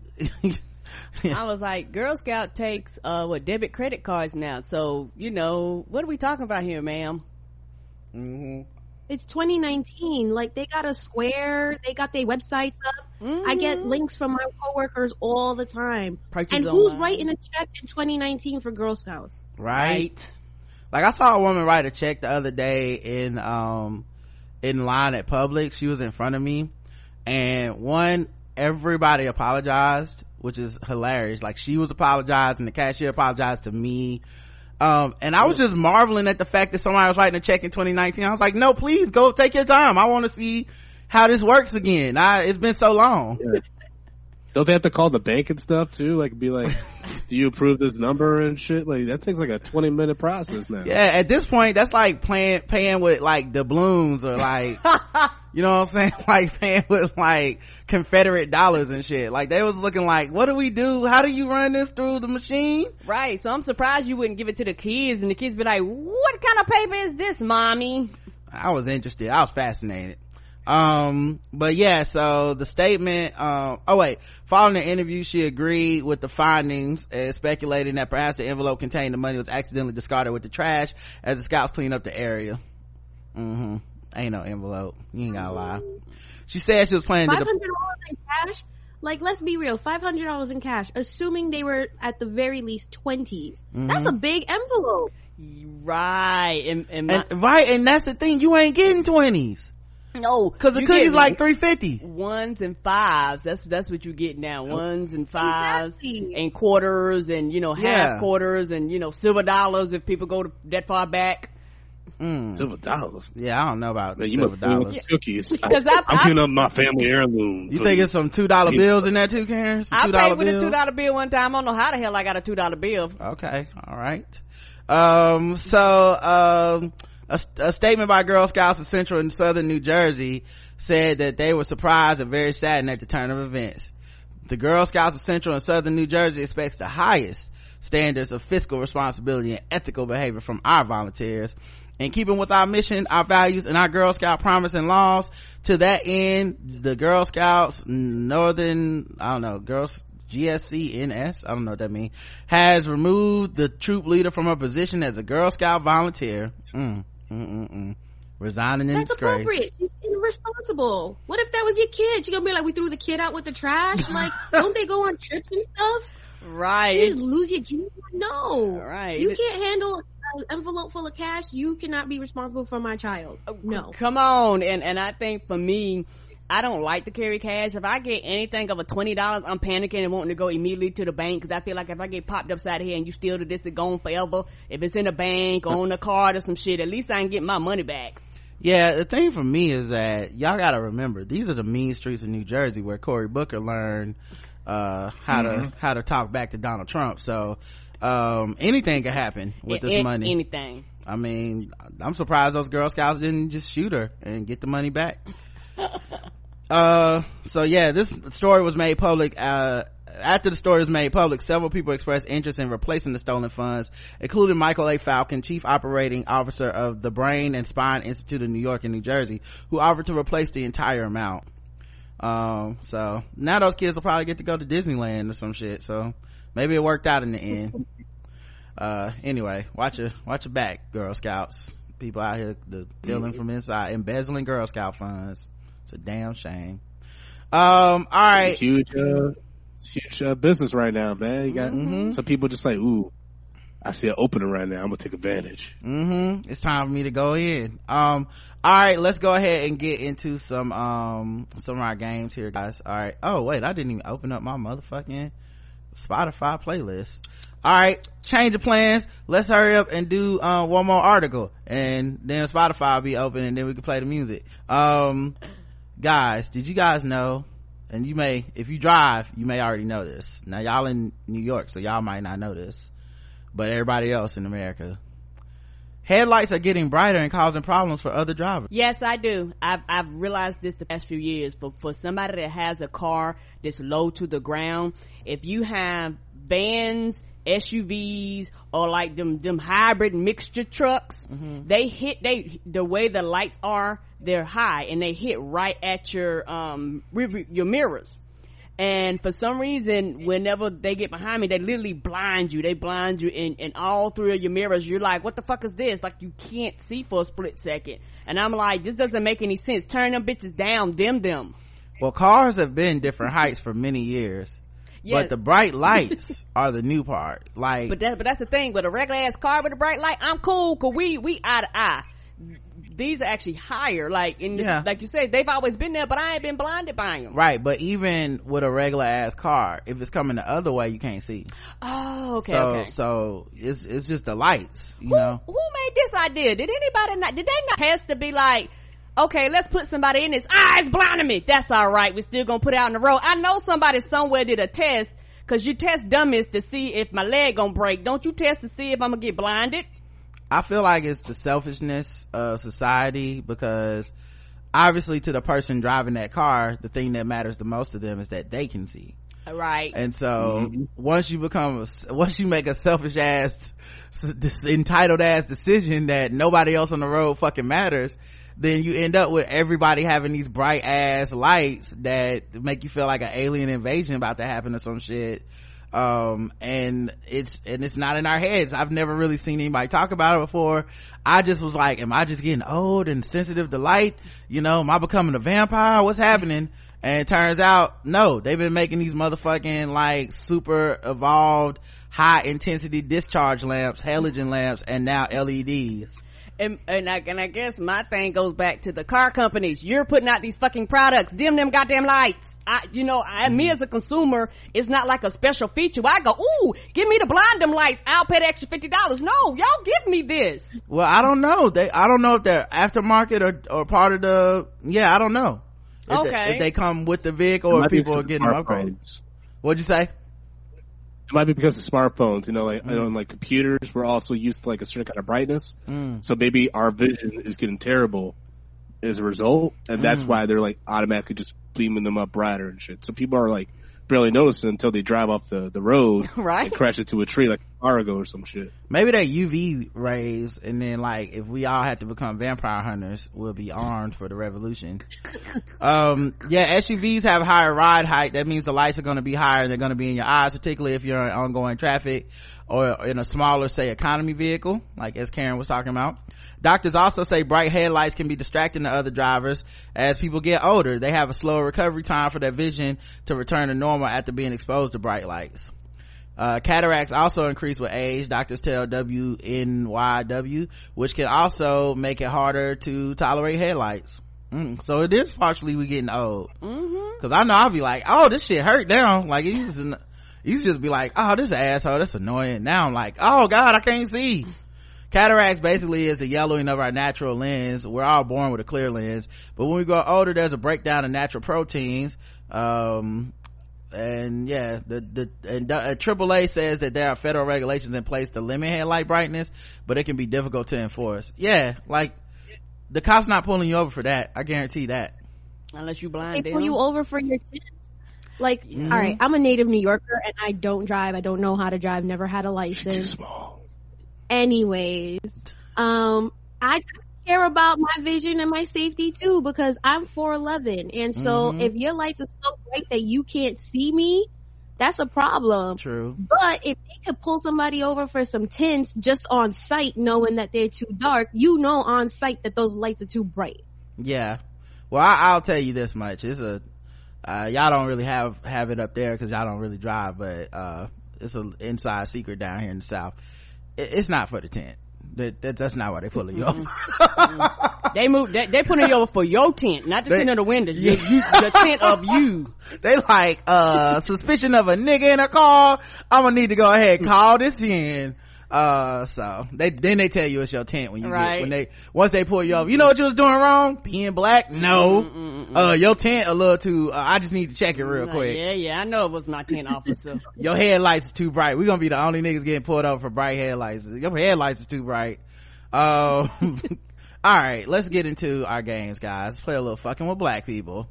Yeah. I was like, Girl Scout takes uh what debit credit cards now, so you know what are we talking about here, ma'am? Mm-hmm. It's twenty nineteen. Like they got a Square, they got their websites up. Mm-hmm. I get links from my coworkers all the time. Purchase and online. Who's writing a check in twenty nineteen for Girl Scouts? Right. right. Like I saw a woman write a check the other day in um in line at Publix. She was in front of me, and one everybody apologized, which is hilarious. Like she was apologizing, the cashier apologized to me, um and I was just marveling at the fact that somebody was writing a check in twenty nineteen. I was like, no, please go take your time. I want to see how this works again. I it's been so long. Yeah. Don't they have to call the bank and stuff too? Like be like, do you approve this number and shit? Like that takes like a twenty minute process now. Yeah, at this point that's like paying paying with like doubloons or like you know what I'm saying, like paying with like Confederate dollars and shit. Like they was looking like, what do we do? How do you run this through the machine? Right. So I'm surprised you wouldn't give it to the kids, and the kids be like, what kind of paper is this, mommy? I was interested. I was fascinated. Um, but yeah, so the statement, um, oh wait, following the interview, she agreed with the findings, uh, speculating that perhaps the envelope containing the money was accidentally discarded with the trash as the scouts cleaned up the area. Mm-hmm. Ain't no envelope. You ain't gotta lie. She said she was planning five hundred dollars in cash? Like, let's be real, five hundred dollars in cash, assuming they were at the very least twenties. Mm-hmm. That's a big envelope. Right. And, and, my- and, right, and that's the thing, you ain't getting twenties. No, because the cookie's like three fifty. Ones and fives. That's that's what you get now. Ones and fives exactly. and quarters and you know half yeah. quarters and you know silver dollars if people go to that far back. Mm. Silver dollars. Yeah, I don't know about Man, you silver dollars. Cookies. Because I, I'm giving up my family heirloom. You think it's some two dollar bills in there too, Karen? Some I paid with bills? a two dollar bill one time. I don't know how the hell I got a two dollar bill. Okay, all right. Um, so um, a, a statement by Girl Scouts of Central and Southern New Jersey said that they were surprised and very saddened at the turn of events. The Girl Scouts of Central and Southern New Jersey expects the highest standards of fiscal responsibility and ethical behavior from our volunteers. In keeping with our mission, our values, and our Girl Scout promise and laws, to that end, the Girl Scouts Northern, I don't know, Girls, G S C N S, I don't know what that means, has removed the troop leader from her position as a Girl Scout volunteer. Mm, mm, mm, mm. Resigning in That's disgrace. appropriate. She's irresponsible. What if that was your kid? She gonna be like, we threw the kid out with the trash? Like, don't they go on trips and stuff? Right. You just lose your kid? No. Right. You can't handle an envelope full of cash. You cannot be responsible for my child. No. Come on. And and I think for me, I don't like to carry cash. If I get anything of a twenty dollars, I'm panicking and wanting to go immediately to the bank because I feel like if I get popped upside the head and you steal the this is gone forever. If it's in a bank or on a card or some shit, at least I can get my money back. Yeah, the thing for me is that y'all gotta remember, these are the mean streets of New Jersey where Cory Booker learned uh how mm-hmm. to how to talk back to Donald Trump. So um anything could happen with this a- money. Anything. I mean, I'm surprised those Girl Scouts didn't just shoot her and get the money back. uh so yeah, this story was made public uh after the story was made public. Several people expressed interest in replacing the stolen funds, including Michael A. Falcon, chief operating officer of the Brain and Spine Institute of New York and New Jersey, who offered to replace the entire amount. Um so now those kids will probably get to go to Disneyland or some shit, so maybe it worked out in the end. Uh anyway, watch your watch your back, Girl Scouts. People out here the stealing from inside, embezzling Girl Scout funds. It's a damn shame. Um all right, it's a huge uh huge uh, business right now, man. You got mm-hmm. some people just like, ooh, I see an opening right now, I'm gonna take advantage. Mm-hmm. It's time for me to go in. Um all right, let's go ahead and get into some um some of our games here, guys. All right. Oh wait, I didn't even open up my motherfucking Spotify playlist. All right, change of plans. Let's hurry up and do uh, one more article, and then Spotify will be open, and then we can play the music. Um guys, did you guys know, and you may, if you drive, you may already know this. Now y'all in New York, so y'all might not know this, but everybody else in America, headlights are getting brighter and causing problems for other drivers. Yes, I do. I've, I've realized this the past few years. For, for somebody that has a car that's low to the ground, if you have vans, S U Vs, or like them, them hybrid mixture trucks, mm-hmm. they hit, they, the way the lights are, they're high and they hit right at your, um, your mirrors. And for some reason, whenever they get behind me, they literally blind you. They blind you in, in all three of your mirrors. You're like, what the fuck is this? Like, you can't see for a split second. And I'm like, this doesn't make any sense. Turn them bitches down, dim them. Well, cars have been different heights for many years. Yeah. But the bright lights are the new part. Like, but that, but that's the thing. With a regular ass car with a bright light, I'm cool. Cause we, we eye to eye. These are actually higher, like in yeah. like you said, they've always been there, but I ain't been blinded by them. Right, but even with a regular ass car, if it's coming the other way, you can't see. Oh, okay, so, okay. So it's it's just the lights, you who, know. Who made this idea? Did anybody not? Did they not have to be like, okay, let's put somebody in this? Ah, it's blinding me. That's all right. We're still gonna put it out on the road. I know somebody somewhere did a test, cause you test dummies to see if my leg gonna break. Don't you test to see if I'm gonna get blinded? I feel like it's the selfishness of society, because obviously to the person driving that car, the thing that matters the most to them is that they can see. Right. And so mm-hmm. once you become a, once you make a selfish ass, this entitled ass decision that nobody else on the road fucking matters, then you end up with everybody having these bright ass lights that make you feel like an alien invasion about to happen or some shit. Um, and it's, and it's not in our heads. I've never really seen anybody talk about it before. I just was like, am I just getting old and sensitive to light? You know, am I becoming a vampire? What's happening? And it turns out, no, they've been making these motherfucking like super evolved high intensity discharge lamps, halogen lamps, and now L E Ds. And, and, I, and I guess my thing goes back to the car companies. You're putting out these fucking products. Dim them goddamn lights. I, you know, I, me as a consumer, it's not like a special feature where I go, ooh, give me the blind them lights. I'll pay the extra fifty dollars. No, y'all give me this. Well, I don't know. They, I don't know if they're aftermarket or, or part of the, yeah, I don't know. If okay. They, if they come with the vehicle or people are getting them upgraded. What'd you say? It might be because of smartphones, you know, like, mm. you know, like computers, we're also used to like a certain kind of brightness. Mm. So maybe our vision is getting terrible as a result. And that's mm. why they're like automatically just beaming them up brighter and shit. So people are like barely noticing until they drive off the, the road right. and crash into a tree like a car ago or some shit. Maybe they're U V rays, and then like if we all had to become vampire hunters, we'll be armed for the revolution. um yeah, S U Vs have higher ride height. That means the lights are going to be higher. They're going to be in your eyes, particularly if you're in ongoing traffic or in a smaller, say, economy vehicle, like as Karen was talking about. Doctors also say bright headlights can be distracting to other drivers. As people get older, they have a slower recovery time for their vision to return to normal after being exposed to bright lights. Uh, cataracts also increase with age, doctors tell W N Y W, which can also make it harder to tolerate headlights. Mm, so it is partially we getting old. Mm-hmm. Cause I know I'll be like, oh, this shit hurt down. Like, it used to, used to just be like, oh, this asshole, that's annoying. Now I'm like, oh god, I can't see. Cataracts basically is the yellowing of our natural lens. We're all born with a clear lens, but when we grow older, there's a breakdown of natural proteins. Um, and yeah, the, the, and uh, triple A says that there are federal regulations in place to limit headlight brightness, but it can be difficult to enforce. Yeah, like, the cop's not pulling you over for that. I guarantee that. Unless you blind. They pull you over for your tints. Like, mm-hmm. all right, I'm a native New Yorker and I don't drive. I don't know how to drive. Never had a license. You're too small. Anyways, um, I care about my vision and my safety too because I'm four eleven, and so mm-hmm. if your lights are so bright that you can't see me, that's a problem. True. But if they could pull somebody over for some tints just on sight, knowing that they're too dark, you know on sight that those lights are too bright. Yeah. Well, I, I'll tell you this much: it's a uh, y'all don't really have have it up there because y'all don't really drive, but uh, it's an inside secret down here in the South. It's not for the tent. That, that that's not why they pulling you over. Mm-hmm. they move. They, they pulling you over for your tent, not the they, tent of the windows. You, you, the tent of you. They like uh suspicion of a nigga in a car. I'm gonna need to go ahead and call this in. Uh, so they then they tell you it's your tent when you right. get when they once they pull you over. You know what you was doing wrong? Being black? No. Mm-mm-mm. Uh, your tent a little too. Uh, I just need to check it real quick. Yeah, yeah, I know it was my tent officer. Your headlights is too bright. We're gonna be the only niggas getting pulled over for bright headlights. Your headlights is too bright. Uh, all right, let's get into our games, guys. Let's play a little fucking with black people.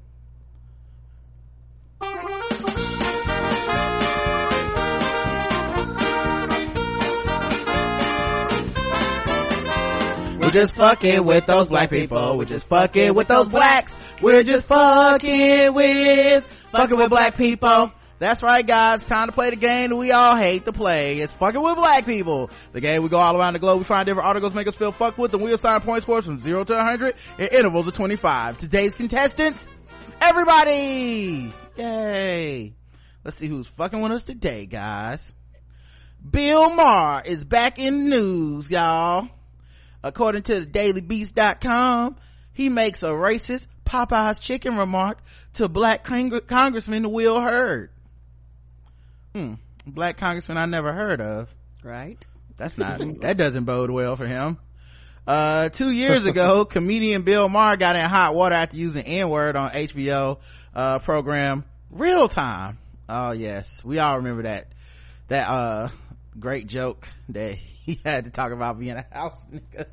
We're just fucking with those black people. We're just fucking with those blacks. We're just fucking with, fucking with black people. That's right, guys. Time to play the game that we all hate to play. It's fucking with black people. The game we go all around the globe. We find different articles make us feel fucked with, and we assign point scores from zero to one hundred in intervals of twenty-five. Today's contestants, everybody! Yay! Let's see who's fucking with us today, guys. Bill Maher is back in the news, y'all. According to the daily beast dot com, he makes a racist Popeye's chicken remark to black Cong- congressman Will Hurd. Hmm. Black congressman I never heard of. Right. That's not, that doesn't bode well for him. Uh, two years ago, comedian Bill Maher got in hot water after using N-word on H B O, uh, program Real Time. Oh yes. We all remember that, that, uh, great joke that he had to talk about being a house nigga.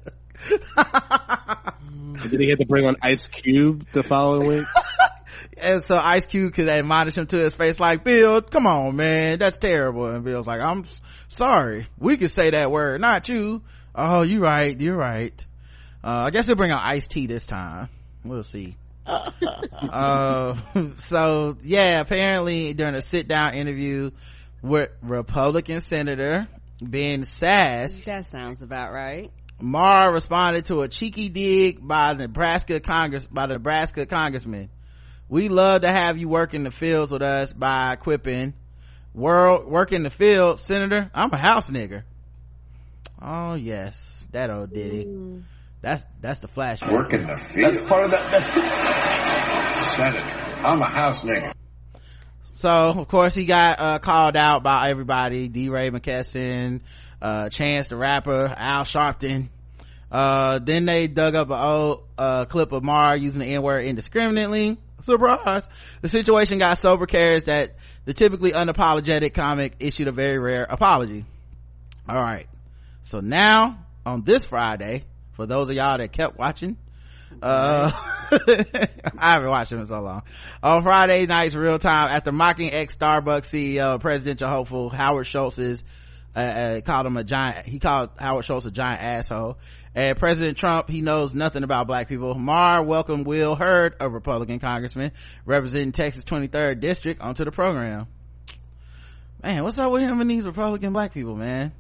Did he have to bring on Ice Cube the following week? And so Ice Cube could admonish him to his face like, Bill, come on, man, that's terrible. And Bill's like, I'm sorry. We could say that word, not you. Oh, you're right. You're right. Uh, I guess we'll bring out iced tea this time. We'll see. uh, so yeah, apparently during a sit down interview with Republican Senator Ben Sasse. That sounds about right. Maher responded to a cheeky dig by Nebraska Congress, by the Nebraska congressman. We love to have you work in the fields with us by quipping, world, work in the field, Senator, I'm a house nigger. Oh yes, that old ditty. Mm. That's, that's the flashback. Work in the field. That's part of that. That's... Senator, I'm a house nigger. So, of course, he got, uh, called out by everybody. DeRay McKesson, uh, Chance the Rapper, Al Sharpton. Uh, then they dug up an old, uh, clip of Maher using the N-word indiscriminately. Surprise! The situation got so precarious that the typically unapologetic comic issued a very rare apology. Alright. So now, on this Friday, for those of y'all that kept watching, uh, I haven't watched him in so long. On Friday night's real time, after mocking ex-Starbucks C E O, presidential hopeful Howard Schultz's, uh, uh, called him a giant, he called Howard Schultz a giant asshole. And President Trump, he knows nothing about black people. Maher welcomed Will Hurd, a Republican congressman representing Texas twenty-third District, onto the program. Man, what's up with him and these Republican black people, man?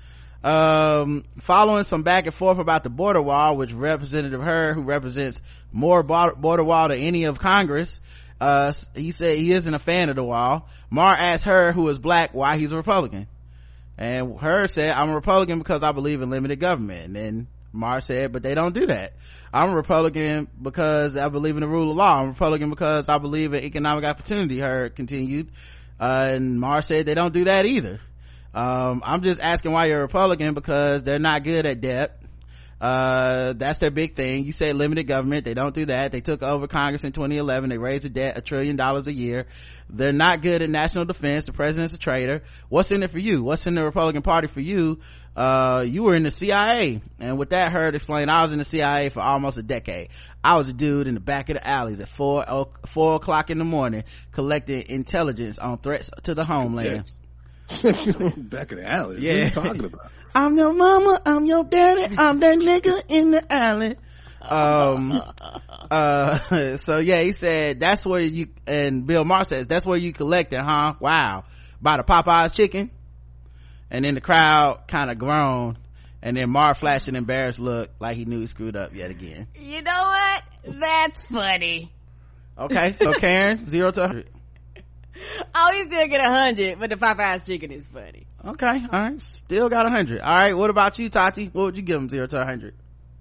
Um, following some back and forth about the border wall, which Representative Hurd, who represents more border wall than any of Congress, uh, he said he isn't a fan of the wall. Maher asked Hurd, who is black, why he's a Republican. And Hurd said, I'm a Republican because I believe in limited government. And Maher said, but they don't do that. I'm a Republican because I believe in the rule of law. I'm a Republican because I believe in economic opportunity, Hurd continued. Uh, and Maher said they don't do that either. Um, I'm just asking why you're a Republican because they're not good at debt. Uh, that's their big thing. You say limited government. They don't do that. They took over Congress in twenty eleven. They raised the debt a trillion dollars a year. They're not good at national defense. The president's a traitor. What's in it for you? What's in the Republican Party for you? Uh, you were in the C I A. And with that, Hurd explained, I was in the C I A for almost a decade. I was a dude in the back of the alleys at four, four o'clock in the morning collecting intelligence on threats to the homeland. Back in the alley. Yeah. What are you talking about? I'm your mama, I'm your daddy, I'm that nigga in the alley. Um, uh, so yeah, he said, that's where you, and Bill Maher says, that's where you collect it, huh? Wow. By the Popeyes chicken? And then the crowd kind of groaned, and then Maher flashed an embarrassed look like he knew he screwed up yet again. You know what? That's funny. Okay, so Karen, zero to a hundred. Oh, he still get a hundred, but the Popeyes chicken is funny. Okay, all right, still got a hundred. All right, what about you, Tati? What would you give him, zero to a hundred?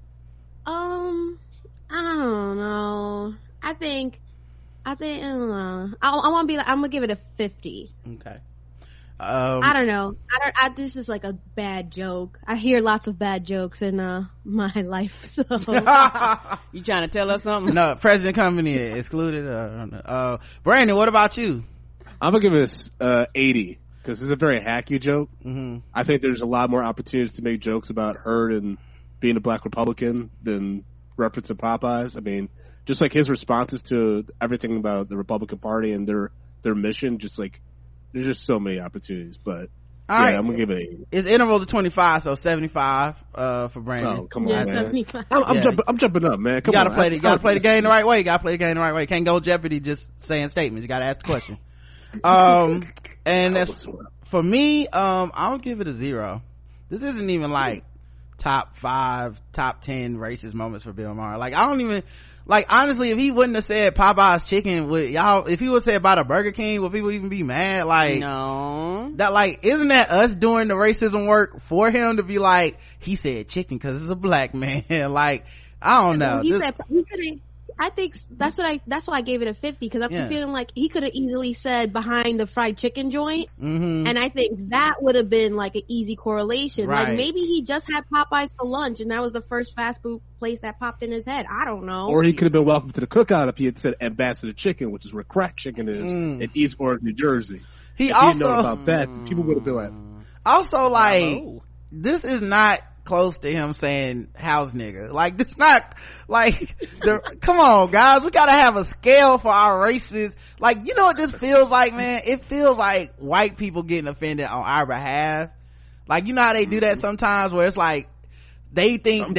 Um, I don't know. I think, I think, I don't know. I, I want to be like, I'm gonna give it a fifty. Okay. Um, I don't know. I don't. I, this is like a bad joke. I hear lots of bad jokes in uh, my life. So you trying to tell us something? No, President Company excluded. Uh, uh, Brandon, what about you? I'm gonna give it a uh, eighty because it's a very hacky joke. Mm-hmm. I think there's a lot more opportunities to make jokes about Hurd and being a black Republican than reference to Popeyes. I mean, just like his responses to everything about the Republican Party and their their mission, just like there's just so many opportunities. But all yeah, right. I'm gonna give it eighty. It's interval to twenty-five, so seventy-five uh, for Brandon. Oh, come on, yeah, man. seventy-five. I'm, I'm, yeah. jumping, I'm jumping up, man. Come you gotta on. play the, you gotta play the game the right way. You gotta play the game the right way. You can't go Jeopardy just saying statements. You gotta ask the question. um, and that's, for me, um, I'll give it a zero. This isn't even like top five, top ten racist moments for Bill Maher. Like, I don't even, like, honestly, if he wouldn't have said Popeye's chicken, would y'all, if he would say about a Burger King, would people even be mad? Like, no. That, like, isn't that us doing the racism work for him to be like, he said chicken because it's a black man? Like, I don't know. He this, said, he could have, I think that's what I, that's why I gave it a fifty, because I'm yeah. feeling like he could have easily said behind the fried chicken joint. Mm-hmm. And I think that would have been like an easy correlation. Right. Like maybe he just had Popeyes for lunch and that was the first fast food place that popped in his head. I don't know. Or he could have been welcome to the cookout if he had said Ambassador Chicken, which is where crack chicken is mm. in East Orange, New Jersey. He if also, he didn't know about that, people would have been like, also like, oh. this is not close to him saying house nigga. Like, this not like the, come on guys, we gotta have a scale for our races. Like, you know what this feels like, man? It feels like white people getting offended on our behalf. Like, you know how they do that sometimes, where it's like they think sometimes. that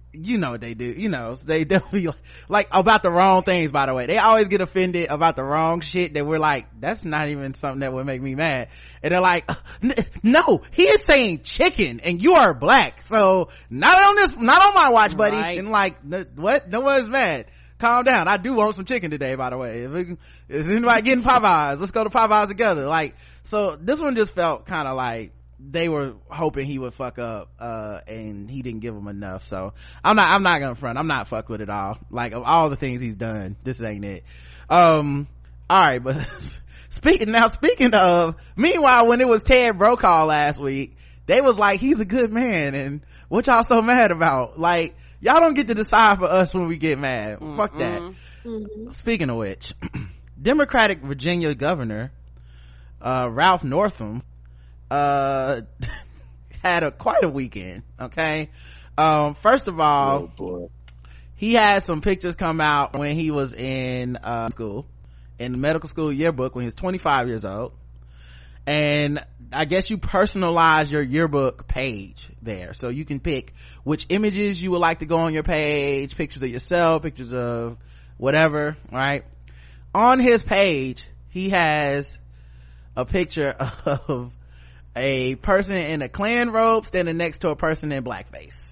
you know what they do, you know, they definitely like about the wrong things, by the way. They always get offended about the wrong shit that we're like, that's not even something that would make me mad. And they're like, no, he is saying chicken and you are black. So not on this, not on my watch, buddy. Right. And like, what? No one's mad. Calm down. I do want some chicken today, by the way. If it, is anybody getting Popeyes? Let's go to Popeyes together. Like, so this one just felt kind of like, they were hoping he would fuck up, uh, and he didn't give them enough. So I'm not, I'm not gonna front. I'm not fuck with it all. Like, of all the things he's done, this ain't it. Um, all right, but speaking, now speaking of, meanwhile, when it was Ted Brokaw last week, they was like, he's a good man, and what y'all so mad about? Like, y'all don't get to decide for us when we get mad. Mm-hmm. Fuck that. Mm-hmm. Speaking of which, Democratic Virginia Governor, uh, Ralph Northam, uh had a quite a weekend. Okay, um first of all, oh, he had some pictures come out when he was in uh school, in the medical school yearbook, when he was twenty-five years old. And I guess you personalize your yearbook page there, so you can pick which images you would like to go on your page, pictures of yourself, pictures of whatever, right? On his page he has a picture of a person in a Klan robe standing next to a person in blackface.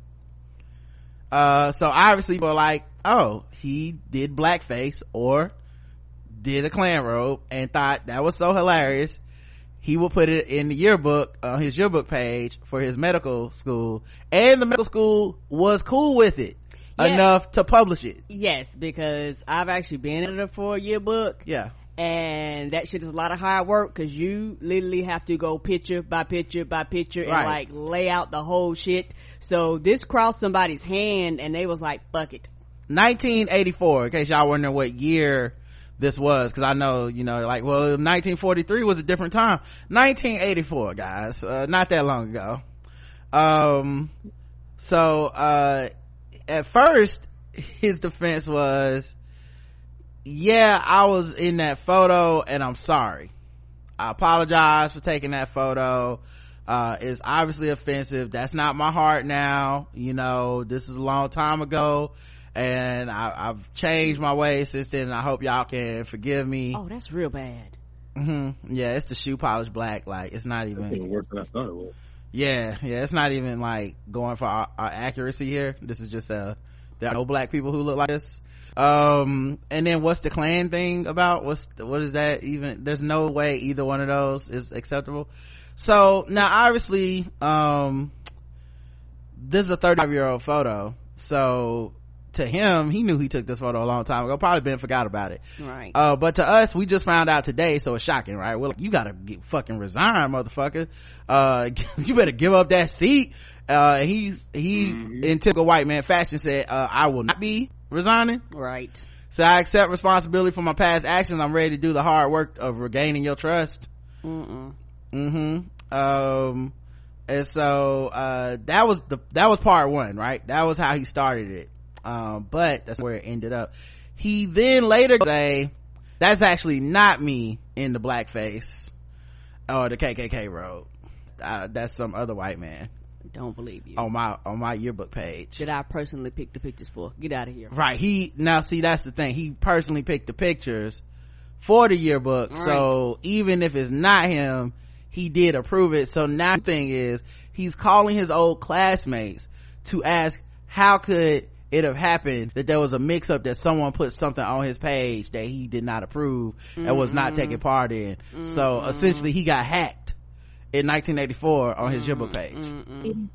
Uh, so obviously people are like, oh, he did blackface or did a Klan robe, and thought that was so hilarious he will put it in the yearbook, on uh, his yearbook page for his medical school, and the medical school was cool with it. Yeah. Enough to publish it. Yes, because I've actually been in it for a yearbook. Yeah. And that shit is a lot of hard work, because you literally have to go picture by picture by picture and right. like lay out the whole shit. So this crossed somebody's hand and they was like, fuck it. nineteen eighty-four, in case y'all wondering what year this was, because I know, you know, like, well, nineteen forty-three was a different time. nineteen eighty-four, guys, uh, not that long ago. Um, so, uh, at first his defense was, yeah, I was in that photo and I'm sorry. I apologize for taking that photo. Uh, it's obviously offensive. That's not my heart now. You know, this is a long time ago and I, I've changed my ways since then, and I hope y'all can forgive me. Oh, that's real bad. Mm-hmm. Yeah, it's the shoe polish black. Like, it's not even, even worse than I thought it was. Yeah, yeah, it's not even like going for our, our accuracy here. This is just, uh, there are no black people who look like this. Um, and then what's the Klan thing about? What's, what is that even? There's no way either one of those is acceptable. So now obviously, um, this is a thirty-five year old photo. So to him, he knew he took this photo a long time ago, probably been forgot about it. Right. Uh, but to us, we just found out today, so it's shocking, right? We're like, you gotta get fucking resign, motherfucker. Uh, you better give up that seat. Uh, he's, he, mm-hmm. in typical white man fashion said, uh, I will not be resigning. Right. So I accept responsibility for my past actions. I'm ready to do the hard work of regaining your trust. Mm-mm. Mm-hmm. Um, and so, uh, that was the, that was part one, right? That was how he started it. Um, but that's where it ended up. He then later say, that's actually not me in the blackface or the K K K robe. Uh, that's some other white man. Don't believe you. On my, on my yearbook page. That I personally picked the pictures for. Get out of here. Right. He, now see, that's the thing. He personally picked the pictures for the yearbook. Right. So even if it's not him, he did approve it. So now the thing is, he's calling his old classmates to ask, how could it have happened that there was a mix up, that someone put something on his page that he did not approve mm-hmm. and was not taking part in. Mm-hmm. So essentially he got hacked in nineteen eighty-four on his mm-hmm. yearbook page. Mm-hmm.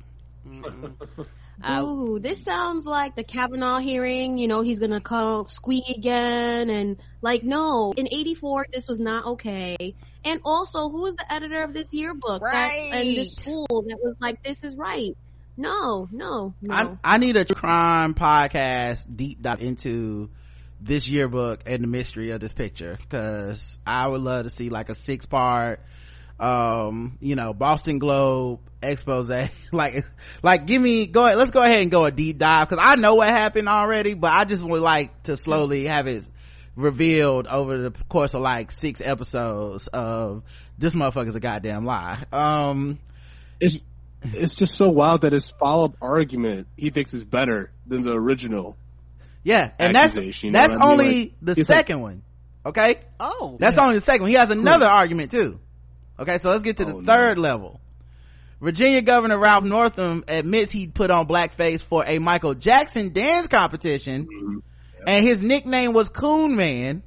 Mm-hmm. Ooh, this sounds like the Kavanaugh hearing. You know, he's gonna call squeak again, and like, no, in eighty-four this was not okay. And also, who is the editor of this yearbook? Right. That, and the school that was like, this is right. No, no, no. I, I need a crime podcast deep dive into this yearbook and the mystery of this picture, because I would love to see like a six part, um, you know, Boston Globe expose. like, like give me, go ahead, let's go ahead and go a deep dive, because I know what happened already, but I just would like to slowly have it revealed over the course of like six episodes of this motherfucker's a goddamn lie. Um, it's, it's just so wild that his follow-up argument he thinks is better than the original. Yeah, and that's you know that's I mean? only like, the second like, one. Okay. Oh, that's yeah. only the second one. He has another cool. argument too. Okay, so let's get to the oh, third no. level. Virginia Governor Ralph Northam admits he put on blackface for a Michael Jackson dance competition, mm-hmm. yep. and his nickname was Coon Man.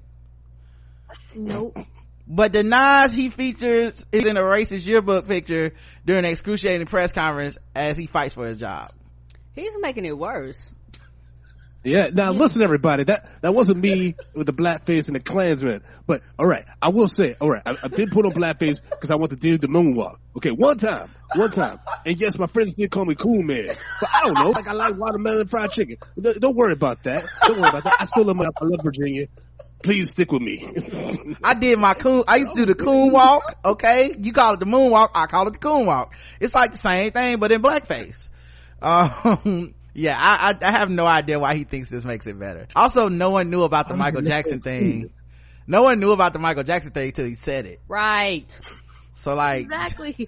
Nope. But denies he features is in a racist yearbook picture during an excruciating press conference as he fights for his job. He's making it worse. Yeah, now listen everybody, that, that wasn't me with the blackface and the Klansman, but alright, I will say, alright, I, I did put on blackface because I want to do the moonwalk. Okay, one time, one time, and yes, my friends did call me Cool Man, but I don't know, like I like watermelon and fried chicken. Don't, don't worry about that, don't worry about that, I still love my, I love Virginia. Please stick with me. I did my coon, I used to do the coon walk, okay? You call it the moonwalk, I call it the coon walk. It's like the same thing, but in blackface. Um, yeah, I, I, I have no idea why he thinks this makes it better. Also, no one knew about the Michael Jackson thing. No one knew about the Michael Jackson thing until he said it. Right. So like. Exactly.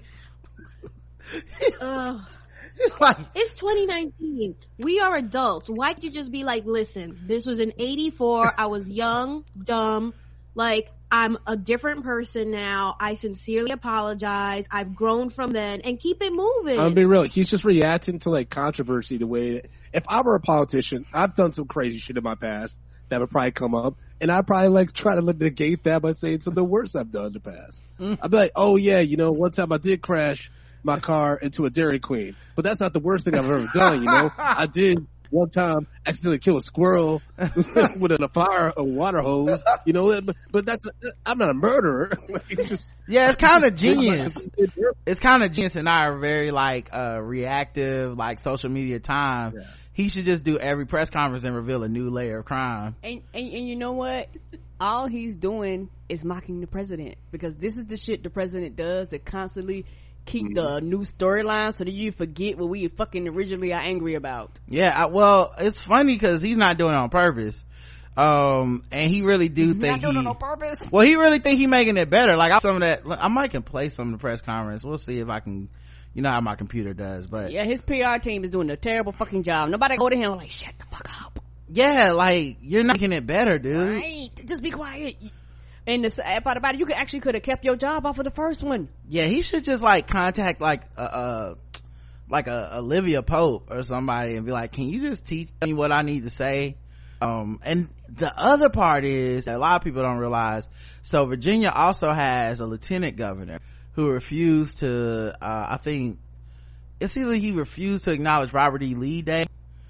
it's, uh, it's like. It's twenty nineteen. We are adults. Why can't you just be like, listen, this was in eighty-four. I was young, dumb. Like, I'm a different person now. I sincerely apologize. I've grown from then, and keep it moving. I'll be real. He's just reacting to like controversy the way that, if I were a politician, I've done some crazy shit in my past that would probably come up, and I'd probably like try to negate that by saying something worse I've done in the past. Mm. I'd be like, oh yeah, you know, one time I did crash my car into a Dairy Queen, but that's not the worst thing I've ever done, you know? I did one time accidentally kill a squirrel with a fire, a water hose, you know, but, but that's, a, I'm not a murderer. It's just, yeah, it's kind of genius. It's kind of genius in our very like, uh, reactive, like social media time. Yeah. He should just do every press conference and reveal a new layer of crime. And, and, and you know what? All he's doing is mocking the president, because this is the shit the president does that constantly keep the new storyline so that you forget what we fucking originally are angry about. Yeah, I, well, it's funny because he's not doing it on purpose. Um, and he really do he's think not doing he, it on purpose. Well, he really think he making it better. Like, I, some of that, I might can play some of the press conference. We'll see if I can, you know how my computer does, but. Yeah, his P R team is doing a terrible fucking job. Nobody go to him like, shut the fuck up. Yeah, like, you're not making it better, dude. Right. Just be quiet. And the sad part about it, you could actually could have kept your job off of the first one. Yeah, he should just like contact like uh, uh like a Olivia Pope or somebody and be like, can you just teach me what I need to say? Um, and the other part is that a lot of people don't realize. So Virginia also has a lieutenant governor who refused to. Uh, I think it's either he refused to acknowledge Robert E. Lee Day.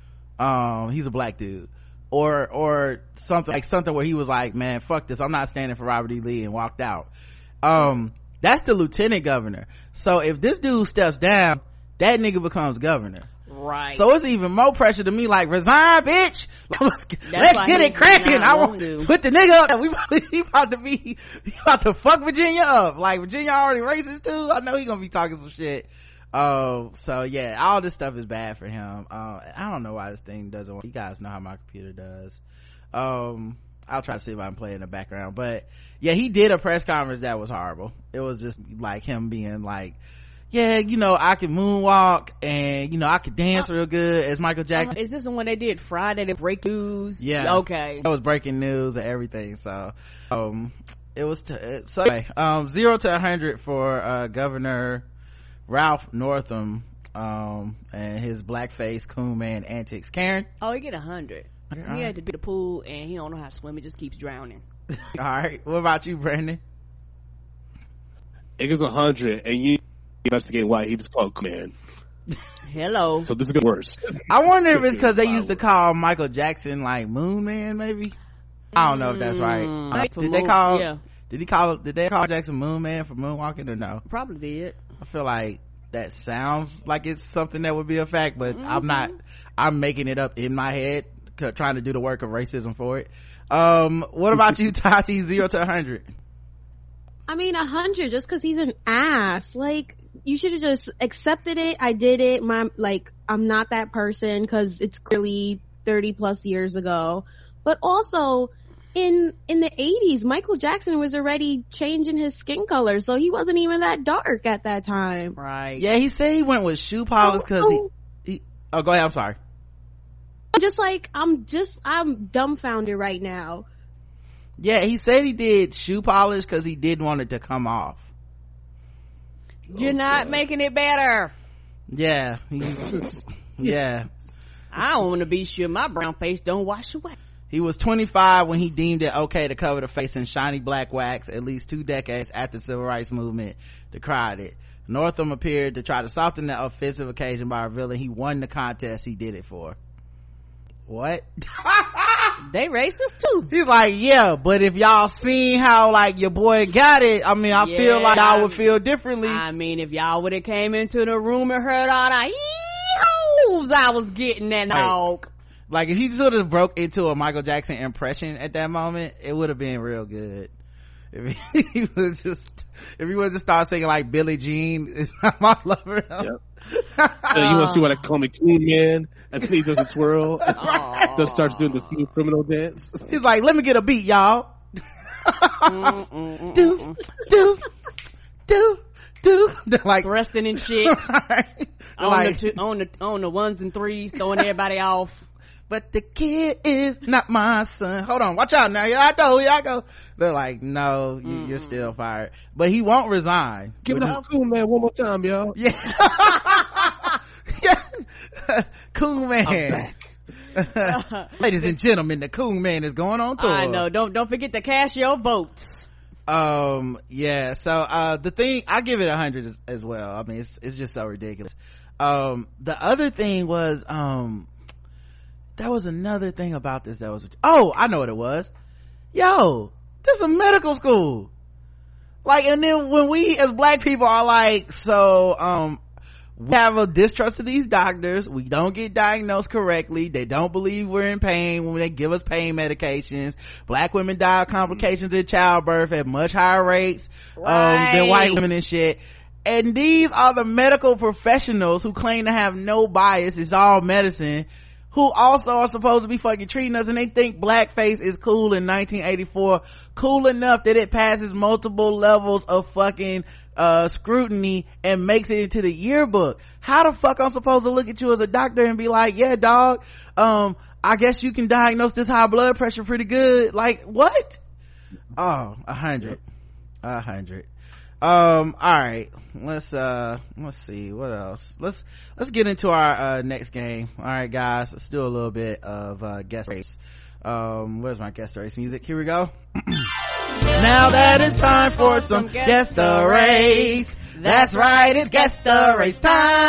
Um, he's a black dude. Or, or something like something where he was like, man, fuck this. I'm not standing for Robert E. Lee, and walked out. Um, that's the lieutenant governor. So if this dude steps down, that nigga becomes governor. Right. So it's even more pressure to me, like, resign, bitch. Let's, let's get it cracking. I want to put the nigga up. We about, he about to be, he about to fuck Virginia up. Like, Virginia already racist too. I know he gonna be talking some shit. Oh, uh, so yeah, all this stuff is bad for him. Uh, I don't know why this thing doesn't work. You guys know how my computer does. Um, I'll try to see if I can play it in the background. But yeah, he did a press conference that was horrible. It was just like him being like, yeah, you know, I can moonwalk and, you know, I could dance uh, real good as Michael Jackson. Uh, is this the one they did Friday, the break news? Yeah. Okay. That was breaking news and everything. So, um, it was, t- so anyway, um, zero to a hundred for, uh, Governor Ralph Northam, um, and his blackface coon man antics. Karen? Oh, he get a hundred. He right. had to be the pool and he don't know how to swim. He just keeps drowning. All right. What about you, Brandon? It gets a hundred and you investigate why he was called coon man. Hello. So this is getting worse. I wonder if it's because they used to call Michael Jackson like Moon Man, maybe. I don't know if that's right. Mm, uh, did moon, they call? Yeah. Did he call? Did they call Jackson Moon Man for moonwalking or no? Probably did. I feel like that sounds like it's something that would be a fact, but mm-hmm. I'm not. I'm making it up in my head, trying to do the work of racism for it. Um, what about you, Tati? Zero to a hundred. I mean, a hundred just because he's an ass. Like, you should have just accepted it. I did it. My like, I'm not that person because it's clearly thirty plus years ago. But also, in in the eighties, Michael Jackson was already changing his skin color, so he wasn't even that dark at that time. Right. Yeah, he said he went with shoe polish because oh, he, he. Oh, go ahead. I'm sorry. Just like I'm just I'm dumbfounded right now. Yeah, he said he did shoe polish because he didn't want it to come off. You're oh, not God. making it better. Yeah, he, yeah. I don't want to be sure my brown face don't wash away. He was twenty-five when he deemed it okay to cover the face in shiny black wax. At least two decades after the civil rights movement decried it. Northam appeared to try to soften the offensive occasion by revealing he won the contest he did it for. What? They racist too. He's like, yeah, but if y'all seen how like your boy got it, I mean, I Yeah, feel like I I would mean- feel differently. I mean, if y'all would have came into the room and heard all the yee-hoos I was getting that Right. dog. Like if he sort of broke into a Michael Jackson impression at that moment, it would have been real good. If he, he would just, if he would just start singing like Billie Jean is not my lover. Yep. So you want to see what I call me Coon Man? And then he does a twirl. And just starts doing the smooth criminal dance. He's like, let me get a beat, y'all. Mm, mm, mm, do, mm. do, do, do. They're like, Thrusting and shit. right? on, Like, the two, on the on the ones and threes, throwing everybody off. but the kid is not my son. Hold on, watch out now. Here I go, here I go. They're like, no, you, Mm. you're still fired. But he won't resign. Give it which up, Coon Man, one more time, y'all. is- Yeah. yeah. Coon Man. I'm back. Ladies and gentlemen, the Coon Man is going on tour. I know. Don't don't forget to cast your votes. Um, yeah, so, uh, the thing, I give it a hundred as, as well. I mean, it's, it's just so ridiculous. Um, the other thing was, um, there was another thing about this that was, oh, I know what it was. Yo, this is a medical school. Like, and then when we as black people are like, so, um, we have a distrust of these doctors. We don't get diagnosed correctly. They don't believe we're in pain when they give us pain medications. Black women die of complications in childbirth at much higher rates, um, than white women and shit. And these are the medical professionals who claim to have no bias. It's all medicine, who also are supposed to be fucking treating us, and they think blackface is cool in nineteen eighty-four. Cool enough that it passes multiple levels of fucking uh scrutiny and makes it into the yearbook. How the fuck I'm supposed to look at you as a doctor and be like, yeah, dog, um I guess you can diagnose this high blood pressure pretty good? Like, what? Oh, a hundred a hundred um all right, let's uh let's see what else. Let's let's get into our uh next game. All right, guys, let's do a little bit of uh guest race. Um where's my guest race music? Here we go. Now that it's time for some guess the race. That's right, it's guess the race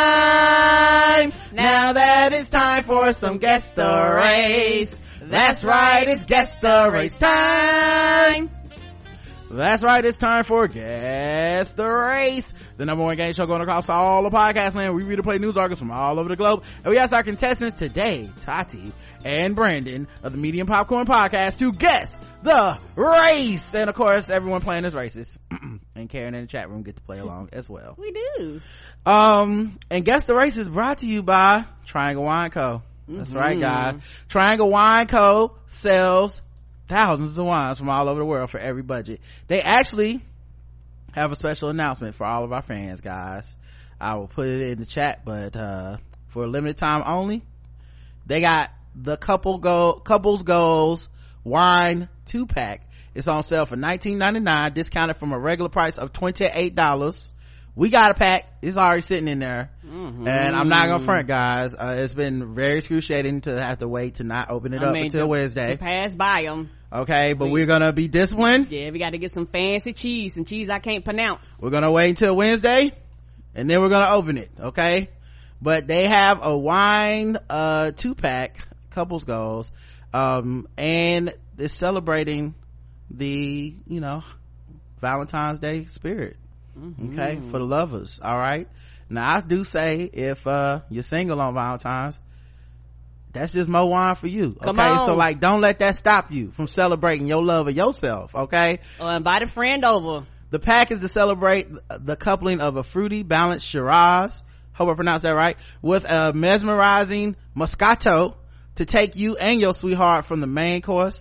time. Now that it's time for some guess the race. That's right, it's guess the race time. That's right, it's time for Guess the Race, the number one game show going across all the podcast land. We read and play news articles from all over the globe, and we ask our contestants today, Tati and Brandon of the Medium Popcorn Podcast, to guess the race. And of course, everyone playing is racist. And Karen in the chat room get to play along as well. We do. Um, and Guess the Race is brought to you by Triangle Wine Co. That's Mm-hmm. right, guys. Triangle Wine Co. sells thousands of wines from all over the world for every budget. They actually have a special announcement for all of our fans, guys. I will put it in the chat, but uh for a limited time only, they got the couple go couples goals wine two pack. It's on sale for nineteen ninety-nine, discounted from a regular price of twenty-eight dollars. We got a pack. It's already sitting in there. Mm-hmm. And I'm not gonna front, guys. Uh, it's been very excruciating to have to wait to not open it I up mean, until to, Wednesday. to pass by them. Okay, but we, we're gonna be disciplined. Yeah, we got to get some fancy cheese, some cheese I can't pronounce. We're gonna wait until Wednesday, and then we're gonna open it. Okay, but they have a wine uh two pack, couples goals, um, and it's celebrating the you know Valentine's Day spirit. Mm-hmm. Okay, for the lovers. All right. Now I do say if uh you're single on Valentine's, that's just more wine for you. Come okay, on. so like don't let that stop you from celebrating your love of yourself. Okay, Or invite a friend over. the pack is to celebrate the coupling of a fruity balanced Shiraz, hope I pronounced that right, with a mesmerizing Moscato to take you and your sweetheart from the main course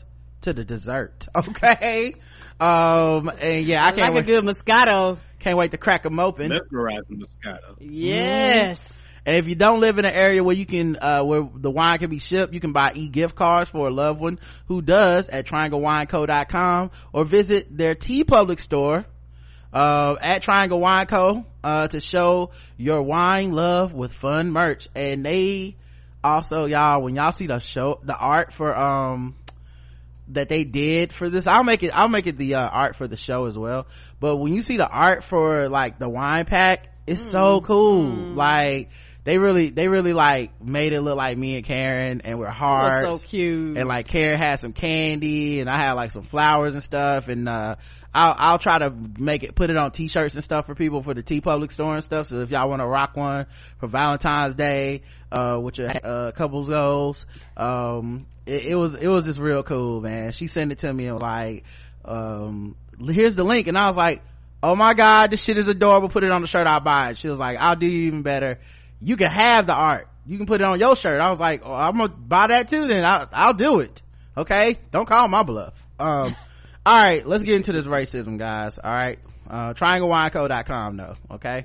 to the dessert. Okay. Um, and yeah, I, I can't like wait. a good Moscato. Can't wait to crack them open. Mesmerizing Moscato. Yes. Mm. And if you don't live in an area where you can, uh, where the wine can be shipped, you can buy e-gift cards for a loved one who does at triangle wine co dot com or visit their TeePublic store, uh, at Triangle Wine Co, uh, to show your wine love with fun merch. And they also, y'all, when y'all see the show, the art for, um, that they did for this, I'll make it, I'll make it the, uh, art for the show as well. But when you see the art for like the wine pack, it's mm. so cool. Mm. Like, they really, they really like made it look like me and Karen, and we're hearts. So cute. And like Karen had some candy, and I had like some flowers and stuff, and, uh, I'll, I'll try to make it, put it on t-shirts and stuff for people for the TeePublic store and stuff. So if y'all want to rock one for Valentine's Day, uh, with your, uh, couples goals, um, it, it was, it was just real cool, man. She sent it to me and was like, um, here's the link. And I was like, oh my God, this shit is adorable. Put it on the shirt, I'll buy it. She was like, I'll do you even better. You can have the art. You can put it on your shirt. I was like, oh, I'm gonna buy that too then. I'll, I'll do it. Okay? Don't call my bluff. Um, all right, let's get into this racism, guys. All right. Uh, triangle wine co dot com though. Okay.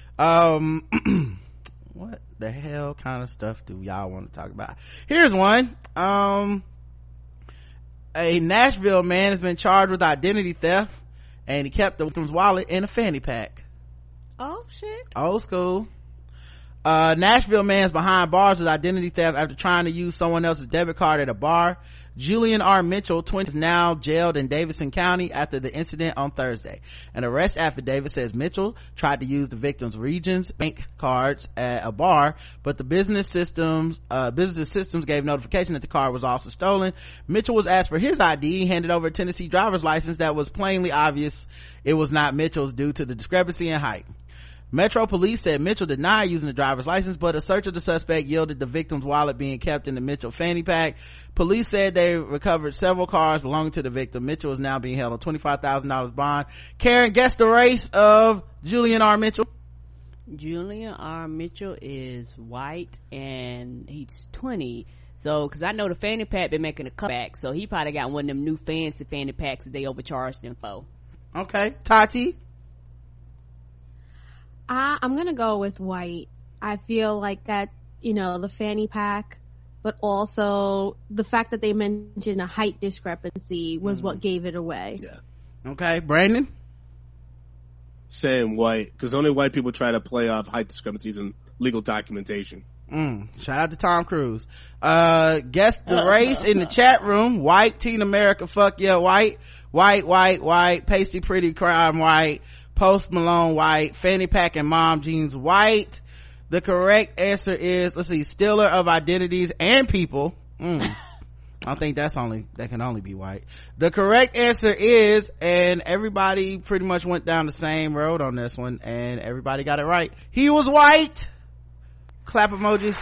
Um, what the hell kind of stuff do y'all want to talk about? Here's one. Um, a Nashville man has been charged with identity theft, and he kept the victim's wallet in a fanny pack. Oh shit. Old school. Uh, Nashville man's behind bars with identity theft after trying to use someone else's debit card at a bar. Julian R. Mitchell, twenty, is now jailed in Davidson County after the incident on Thursday. An arrest affidavit says Mitchell tried to use the victim's Regions bank cards at a bar, but the business systems, uh, business systems gave notification that the card was also stolen. Mitchell was asked for his I D. He handed over a Tennessee driver's license that was plainly obvious it was not Mitchell's due to the discrepancy in height. Metro Police said Mitchell denied using the driver's license, but a search of the suspect yielded the victim's wallet being kept in the Mitchell fanny pack. Police said they recovered several cars belonging to the victim. Mitchell is now being held on twenty-five thousand dollars bond. Karen, guess the race of Julian R. Mitchell. Julian R. Mitchell is white and he's twenty. So, cause I know the fanny pack been making a comeback, so he probably got one of them new fancy fanny packs that they overcharged him for. Okay. Tati? I, I'm gonna go with white. I feel like that, you know, the fanny pack, but also the fact that they mentioned a height discrepancy was mm. what gave it away. Yeah. Okay, Brandon? Saying white, because only white people try to play off height discrepancies in legal documentation. Mm. Shout out to Tom Cruise. Uh, guess the race in the chat room. White, Teen America, fuck yeah, white. White, white, white. Pasty Pretty Crime, white. Post Malone, white. Fanny pack and mom jeans, white. The correct answer is, let's see, stealer of identities and people. Mm. I think that's only, that can only be white. The correct answer is, and everybody pretty much went down the same road on this one, and everybody got it right. He was white. Clap emojis.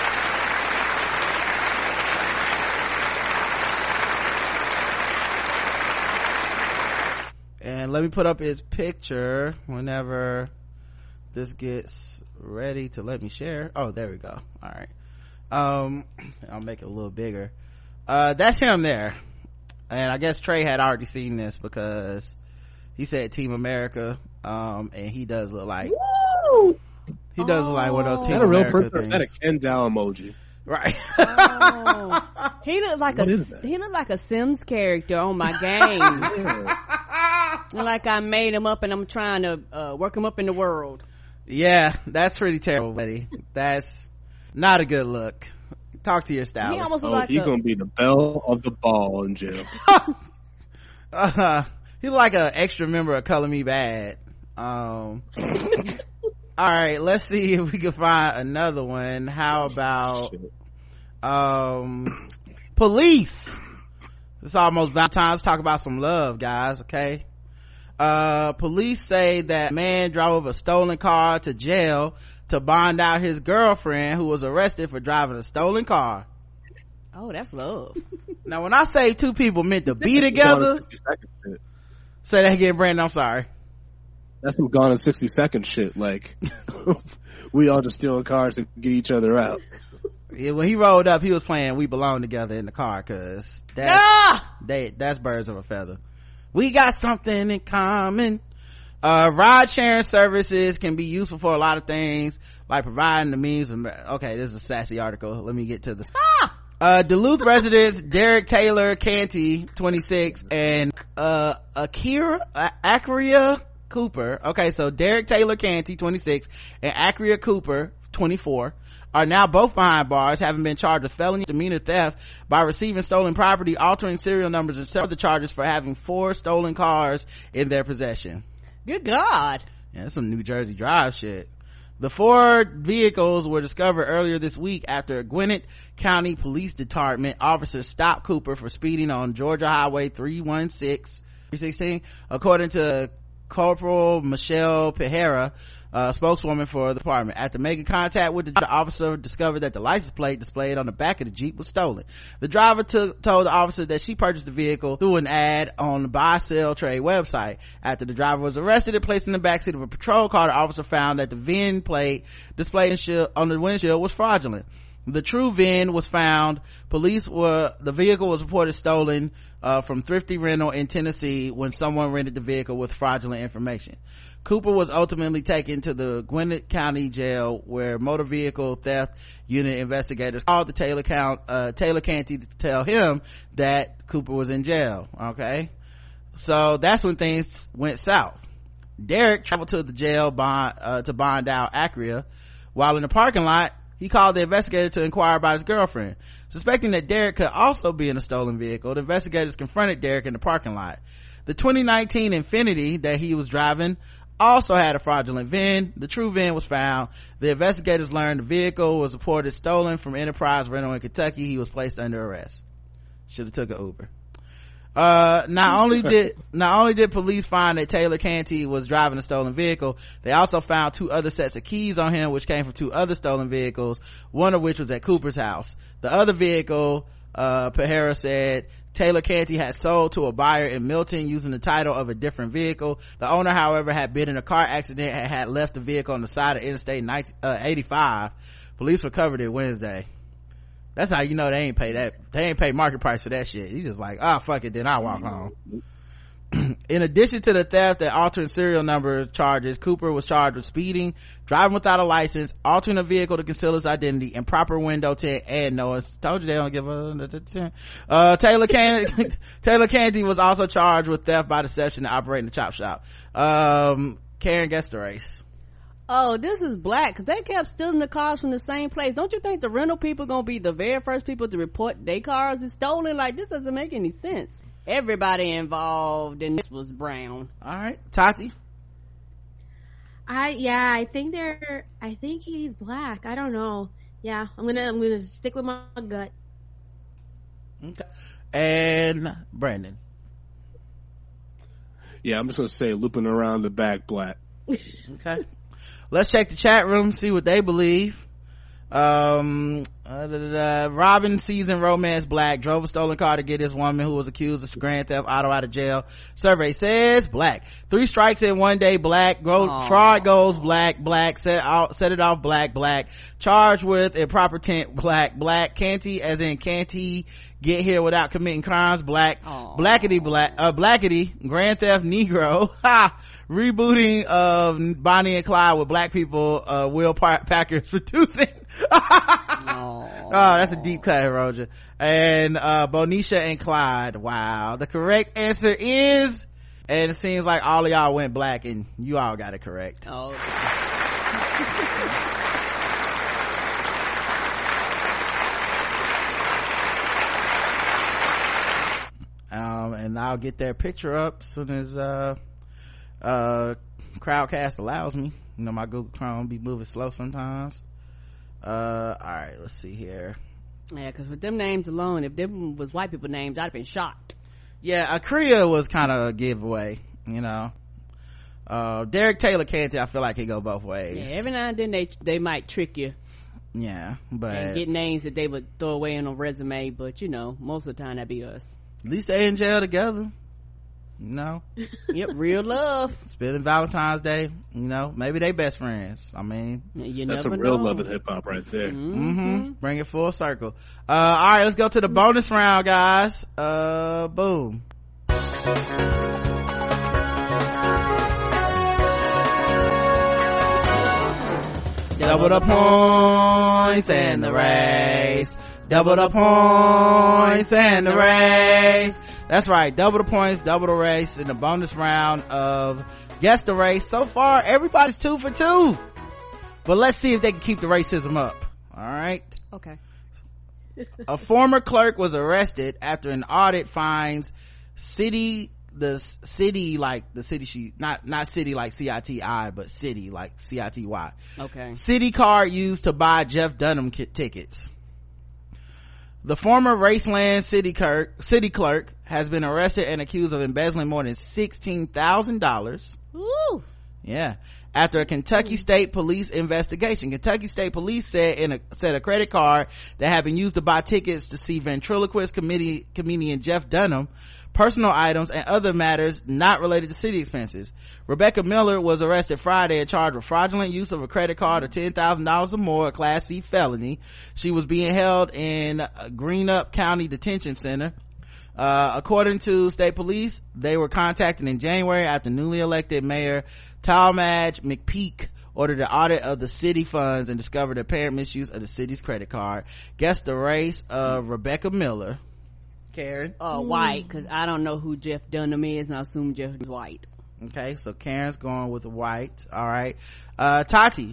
And let me put up his picture whenever this gets ready to let me share. Oh, there we go. All right. Um, I'll make it a little bigger. Uh, that's him there. And I guess Trey had already seen this because he said Team America. Um, and he does look like, Woo! he does oh. look like one of those Team America things. Is that a real person? Is that a Ken Dow emoji? Right. Oh. He looked like what a he looked like a Sims character on my game. Yeah. Like I made him up and I'm trying to uh, work him up in the world. Yeah, that's pretty terrible, buddy. That's not a good look. Talk to your stylist. He almost oh, like he's a... gonna be the belle of the ball in jail. uh, he's like an extra member of Color Me Bad. Um. All right, let's see if we can find another one. How about um police? It's almost Valentine's. Talk about some love, guys. Okay. Uh, police say that man drove a stolen car to jail to bond out his girlfriend who was arrested for driving a stolen car. Oh, that's love. Now, when I say two people meant to be together, say that again, Brandon. I'm sorry. That's some Gone in sixty seconds shit. Like, we all just stealing cars to get each other out. Yeah, when he rolled up, he was playing "We Belong Together" in the car, cause that's ah! they that's birds of a feather. We got something in common. Uh, ride sharing services can be useful for a lot of things, like providing the means of, okay, this is a sassy article. Let me get to this. Ah! Uh, Duluth residents Derek Taylor Canty, twenty-six, and, uh, Akira, uh, Acria Cooper. Okay, so Derek Taylor Canty, twenty-six, and Acria Cooper, twenty-four, are now both behind bars, having been charged with felony misdemeanor theft by receiving stolen property, altering serial numbers, and several other charges for having four stolen cars in their possession. Good God. Yeah, that's some New Jersey Drive shit. The four vehicles were discovered earlier this week after a Gwinnett County Police Department officer stopped Cooper for speeding on Georgia Highway three one six, three sixteen, according to Corporal Michelle Pejera, uh, spokeswoman for the department. After making contact with the, the officer, discovered that the license plate displayed on the back of the Jeep was stolen. The driver took, told the officer that she purchased the vehicle through an ad on the buy sell trade website. After the driver was arrested and placed in the backseat of a patrol car, the officer found that the V I N plate displayed on the windshield was fraudulent. The true V I N was found. Police were, the vehicle was reported stolen uh, from Thrifty Rental in Tennessee when someone rented the vehicle with fraudulent information. Cooper was ultimately taken to the Gwinnett County Jail, where motor vehicle theft unit investigators called the Taylor count uh, Taylor Canty to tell him that Cooper was in jail. Okay, so that's when things went south. Derek traveled to the jail bond uh, to bond out Acria. While in the parking lot, he called the investigator to inquire about his girlfriend. Suspecting that Derek could also be in a stolen vehicle, the investigators confronted Derek in the parking lot. The twenty nineteen Infiniti that he was driving also had a fraudulent V I N. The true V I N was found. The investigators learned the vehicle was reported stolen from Enterprise Rental in Kentucky. He was placed under arrest. Should have took an Uber. Uh, not only did, not only did police find that Taylor Canty was driving a stolen vehicle, they also found two other sets of keys on him, which came from two other stolen vehicles, one of which was at Cooper's house. The other vehicle, uh, Pejera said, Taylor Canty had sold to a buyer in Milton using the title of a different vehicle. The owner, however, had been in a car accident and had left the vehicle on the side of Interstate eighty-five. Police recovered it Wednesday. That's how you know they ain't pay that, they ain't pay market price for that shit. He's just like, oh fuck it, then I'll walk home. In addition to the theft and altering serial number charges, Cooper was charged with speeding, driving without a license, altering a vehicle to conceal his identity, improper window tint, and noise. Told you they don't give a uh Taylor Canty Taylor Canty was also charged with theft by deception and operating the chop shop. Um Karen, guess the race. Oh, this is black, because they kept stealing the cars from the same place. Don't you think the rental people gonna be the very first people to report their cars is stolen? Like, this doesn't make any sense. Everybody involved in this was brown. All right, Tati. I yeah, I think they're. I think he's black. I don't know. Yeah, I'm gonna I'm gonna stick with my gut. Okay, and Brandon. Yeah, I'm just gonna say looping around the back, black. Okay, let's check the chat room, see what they believe. Um, uh, da, da, da. Robin season romance black, drove a stolen car to get his woman who was accused of grand theft auto out of jail. Survey says black. Three strikes in one day, black. Go, fraud goes black, black. Set out, set it off black, black. Charged with improper tent, black, black. Canty, as in Canty, get here without committing crimes, black. Aww. Blackity black, uh, blackity, grand theft negro. Ha! Rebooting of Bonnie and Clyde with black people, uh, Will Packard's producing. Oh, that's a deep cut, Roger. And uh Bonisha and Clyde. Wow, the correct answer is, and it seems like all of y'all went black and you all got it correct. Oh. um and I'll get that picture up as soon as uh uh Crowdcast allows me. You know, my Google Chrome be moving slow sometimes. Uh, all right, let's see here. Yeah, because with them names alone, if them was white people names, I'd have been shocked. Yeah, Akria was kind of a giveaway, you know. Uh, Derek Taylor Canty, I feel like he go both ways. Yeah, every now and then they they might trick you. Yeah, but and get names that they would throw away on a resume, but you know, most of the time that be us. At least they in jail together. you know. Yep, real love. Spending Valentine's Day, you know, maybe they best friends. I mean, you that's never some real know. love in hip hop right there. Mm-hmm. Mm-hmm. Bring it full circle. Uh, all right, let's go to the bonus round, guys. Uh, boom. Double the points and the race. Double the points and the race. That's right. Double the points, double the race in the bonus round of Guess the Race. So far, everybody's two for two. But let's see if they can keep the racism up. All right. Okay. A former clerk was arrested after an audit finds city, the city like the city she, not, not city like C I T I, but city like C I T Y. Okay. City card used to buy Jeff Dunham k- tickets. The former Raceland city clerk, city clerk has been arrested and accused of embezzling more than sixteen thousand dollars. Woo! Yeah. After a Kentucky State Police investigation. Kentucky State Police said in a, said a credit card that had been used to buy tickets to see ventriloquist comedy, comedian Jeff Dunham, personal items, and other matters not related to city expenses. Rebecca Miller was arrested Friday and charged with fraudulent use of a credit card of ten thousand dollars or more, a Class C felony. She was being held in Greenup County Detention Center. Uh, according to state police, they were contacted in January after newly elected Mayor Talmadge McPeak ordered an audit of the city funds and discovered apparent misuse of the city's credit card. Guess the race of Rebecca Miller. Karen? Uh, white, because I don't know who Jeff Dunham is, and I assume Jeff is white. Okay, so Karen's going with white. All right. Uh, Tati?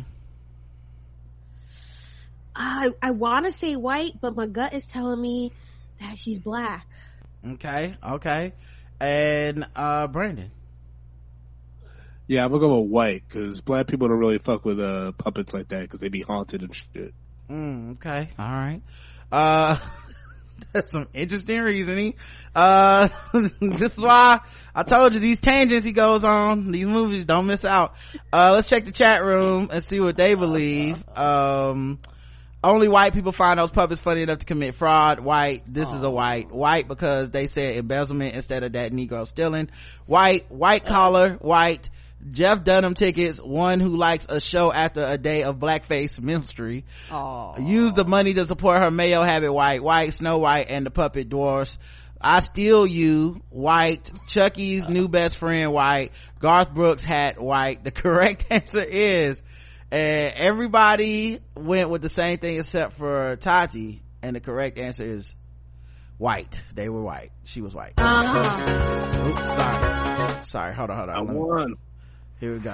I I want to say white, but my gut is telling me that she's black. Okay, okay. And uh, Brandon? Yeah, I'm gonna go with white because black people don't really fuck with uh puppets like that because they be haunted and shit. Mm, okay, all right. Uh, that's some interesting reasoning. Uh, this is why I told you these tangents he goes on, these movies, don't miss out. Uh, let's check the chat room and see what they believe. Um, only white people find those puppets funny enough to commit fraud. White, this oh. is a white. White because they said embezzlement instead of that Negro stealing. White, white collar, white. Jeff Dunham tickets, one who likes a show after a day of blackface minstrel. Oh. Use the money to support her mayo habit. White, white, Snow White and the puppet dwarfs. I Steal You, white. Chucky's new best friend, white. Garth Brooks hat, white. The correct answer is, uh, everybody went with the same thing except for Tati, and the correct answer is white. They were white. She was white. Uh-huh. Oops, sorry. Sorry, hold on, hold on. I won. Here we go.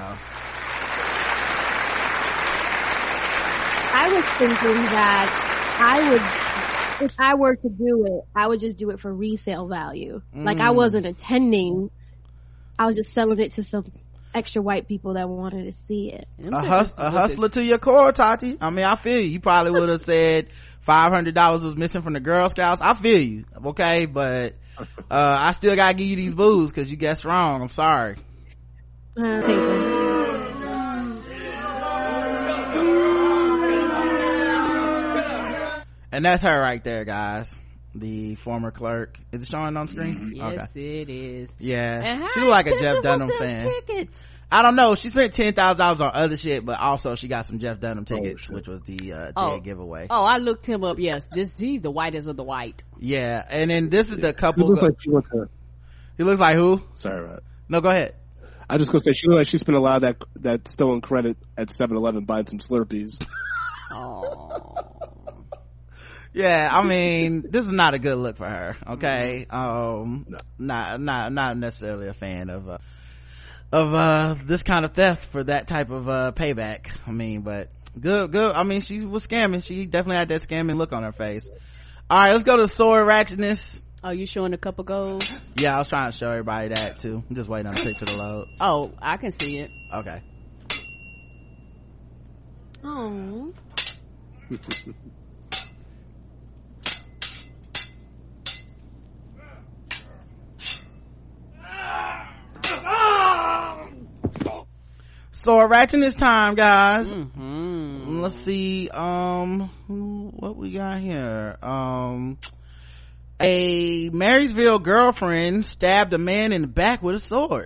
I was thinking that I would, if I were to do it, I would just do it for resale value. Mm. Like I wasn't attending. I was just selling it to some extra white people that wanted to see it. A, hus- a hustler to your core, Tati. I mean, I feel you. You probably would have said five hundred dollars was missing from the Girl Scouts. I feel you. Okay. But, uh, I still gotta give you these booze cause you guessed wrong. I'm sorry. Uh, thank you. And that's her right there, guys. The former clerk. Is it showing on screen? Yes, okay. it is. Yeah. She look like a Jeff Dunham fan. Tickets? I don't know. She spent ten thousand dollars on other shit, but also she got some Jeff Dunham tickets, oh, which was the uh, oh. dead giveaway. Oh, I looked him up. Yes, this he's the whitest of the white. Yeah, and then this is the couple. He looks go- like she went to. He looks like who? Sorry, Rod. No, go ahead. I just gonna say she looked like she spent a lot of that that stolen credit at seven eleven buying some Slurpees. Oh. Yeah, I mean, this is not a good look for her. Okay, um, no. not not not necessarily a fan of uh, of uh this kind of theft for that type of uh payback. I mean, but good, good. I mean, she was scamming. She definitely had that scamming look on her face. All right, let's go to sword ratchetness. Oh, you showing a cup of gold? Yeah, I was trying to show everybody that too. I'm just waiting on the picture to load. Oh, I can see it. Okay. Oh. Sword ratchetness time, guys. Mm-hmm. Let's see, um, who, what we got here? Um, A Marysville girlfriend stabbed a man in the back with a sword.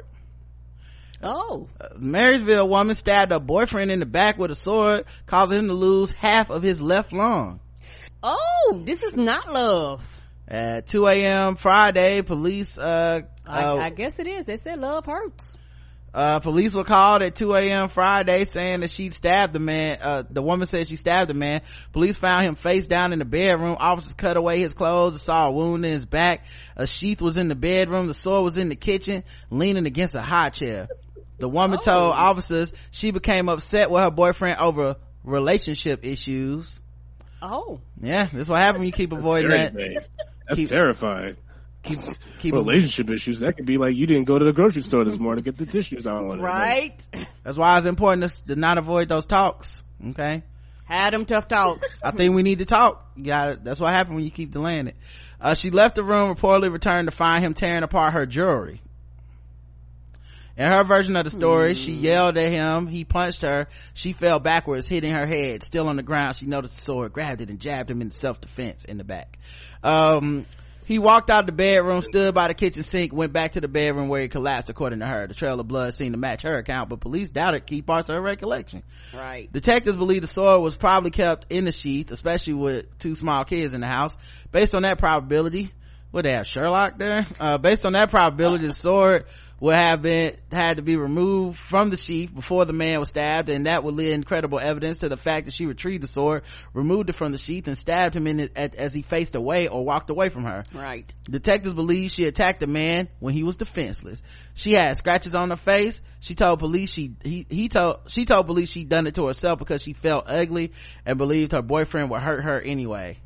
Oh. A Marysville woman stabbed her boyfriend in the back with a sword, causing him to lose half of his left lung. Oh, this is not love. At two a.m. Friday, police, uh, I, uh, I guess it is. They said love hurts. Uh, police were called at two a.m. Friday saying that she stabbed the man. Uh, the woman said she stabbed the man. Police found him face down in the bedroom. Officers cut away his clothes and saw a wound in his back. A sheath was in the bedroom. The sword was in the kitchen, leaning against a high chair. The woman oh. told officers she became upset with her boyfriend over relationship issues. Oh. Yeah, that's what happens when you keep avoiding Very that. bad. That's keep, terrifying. Keep, keep relationship issues. That could be like you didn't go to the grocery store this morning to get the tissues out on it. Right. That's why it's important to, to not avoid those talks. Okay. Had them tough talks. I think we need to talk. You got That's what happens when you keep delaying it. Uh, she left the room, reportedly returned to find him tearing apart her jewelry. In her version of the story, mm. she yelled at him. He punched her. She fell backwards, hitting her head. Still on the ground, she noticed the sword, grabbed it, and jabbed him in self-defense in the back. Um, he walked out the bedroom, stood by the kitchen sink, went back to the bedroom where he collapsed, according to her. The trail of blood seemed to match her account, but police doubted key parts of her recollection. Right. Detectives believe the sword was probably kept in the sheath, especially with two small kids in the house. Based on that probability, would they have Sherlock there? Uh, based on that probability, the sword would have been had to be removed from the sheath before the man was stabbed, and that would lend credible evidence to the fact that she retrieved the sword, removed it from the sheath, and stabbed him in it at, as he faced away or walked away from her. Right. Detectives believe she attacked the man when he was defenseless. She had scratches on her face. She told police she he, he told she told police she'd done it to herself because she felt ugly and believed her boyfriend would hurt her anyway.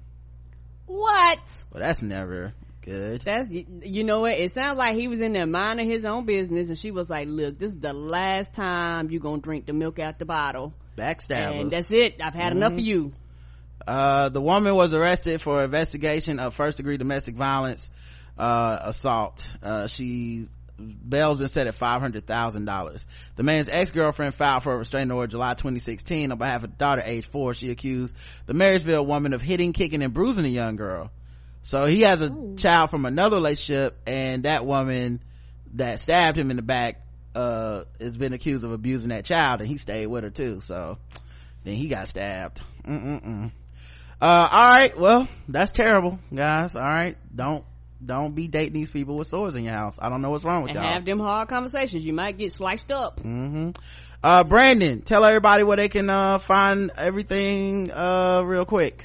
What? Well, that's never good. That's, you know what, it sounds like he was in there minding his own business, and she was like, look, this is the last time you gonna drink the milk out the bottle. Backstabbers. And that's it. I've had mm-hmm. enough of you. Uh, the woman was arrested for investigation of first degree domestic violence, uh, assault. Uh, she, bail's been set at five hundred thousand dollars. The man's ex-girlfriend filed for a restraining order July twenty sixteen on behalf of the daughter, age four. She accused the Marysville woman of hitting, kicking, and bruising a young girl. So he has a Ooh. child from another relationship, and that woman that stabbed him in the back, uh, has been accused of abusing that child, and he stayed with her too. So then he got stabbed. Mm-mm-mm. Uh, all right. Well, that's terrible, guys. All right. Don't, don't be dating these people with swords in your house. I don't know what's wrong with and y'all. Have them hard conversations. You might get sliced up. Mm-hmm. Uh, Brandon, tell everybody where they can, uh, find everything, uh, real quick.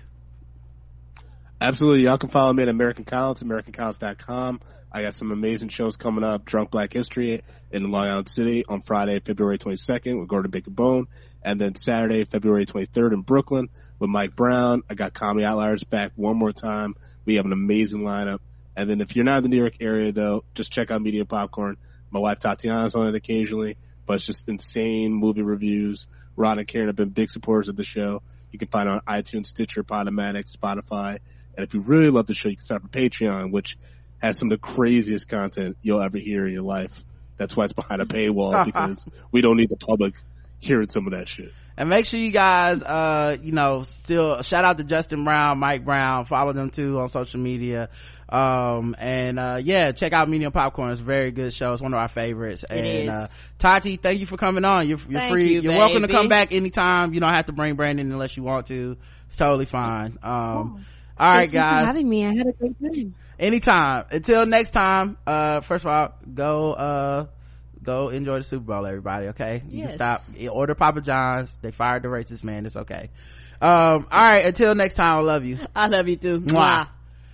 Absolutely. Y'all can follow me at American Counts, American Counts dot com. I got some amazing shows coming up. Drunk Black History in Long Island City on Friday, February twenty-second with Gordon Baker Bone. And then Saturday, February twenty-third in Brooklyn with Mike Brown. I got Comedy Outliers back one more time. We have an amazing lineup. And then if you're not in the New York area, though, just check out Media Popcorn. My wife Tatiana's on it occasionally, but it's just insane movie reviews. Ron and Karen have been big supporters of the show. You can find it on iTunes, Stitcher, Podomatic, Spotify. And if you really love the show, you can sign up for Patreon, which has some of the craziest content you'll ever hear in your life. That's why it's behind a paywall, because we don't need the public hearing some of that shit. And make sure you guys, uh, you know, still shout out to Justin Brown, Mike Brown, follow them too on social media. Um, and, uh, yeah, check out Medium Popcorn. It's a very good show. It's one of our favorites. It and, is. uh, Tati, thank you for coming on. You're, you're thank free. You, you're baby. welcome to come back anytime. You don't have to bring Brandon unless you want to. It's totally fine. Um, oh. all Thank right, you guys. for having me. I had a great time. Anytime. Until next time, uh, first of all, go, uh, go enjoy the Super Bowl, everybody. Okay. You yes. can stop. Order Papa John's. They fired the racist man. It's okay. Um, all right. Until next time, I love you. I love you too. Mwah. Mwah.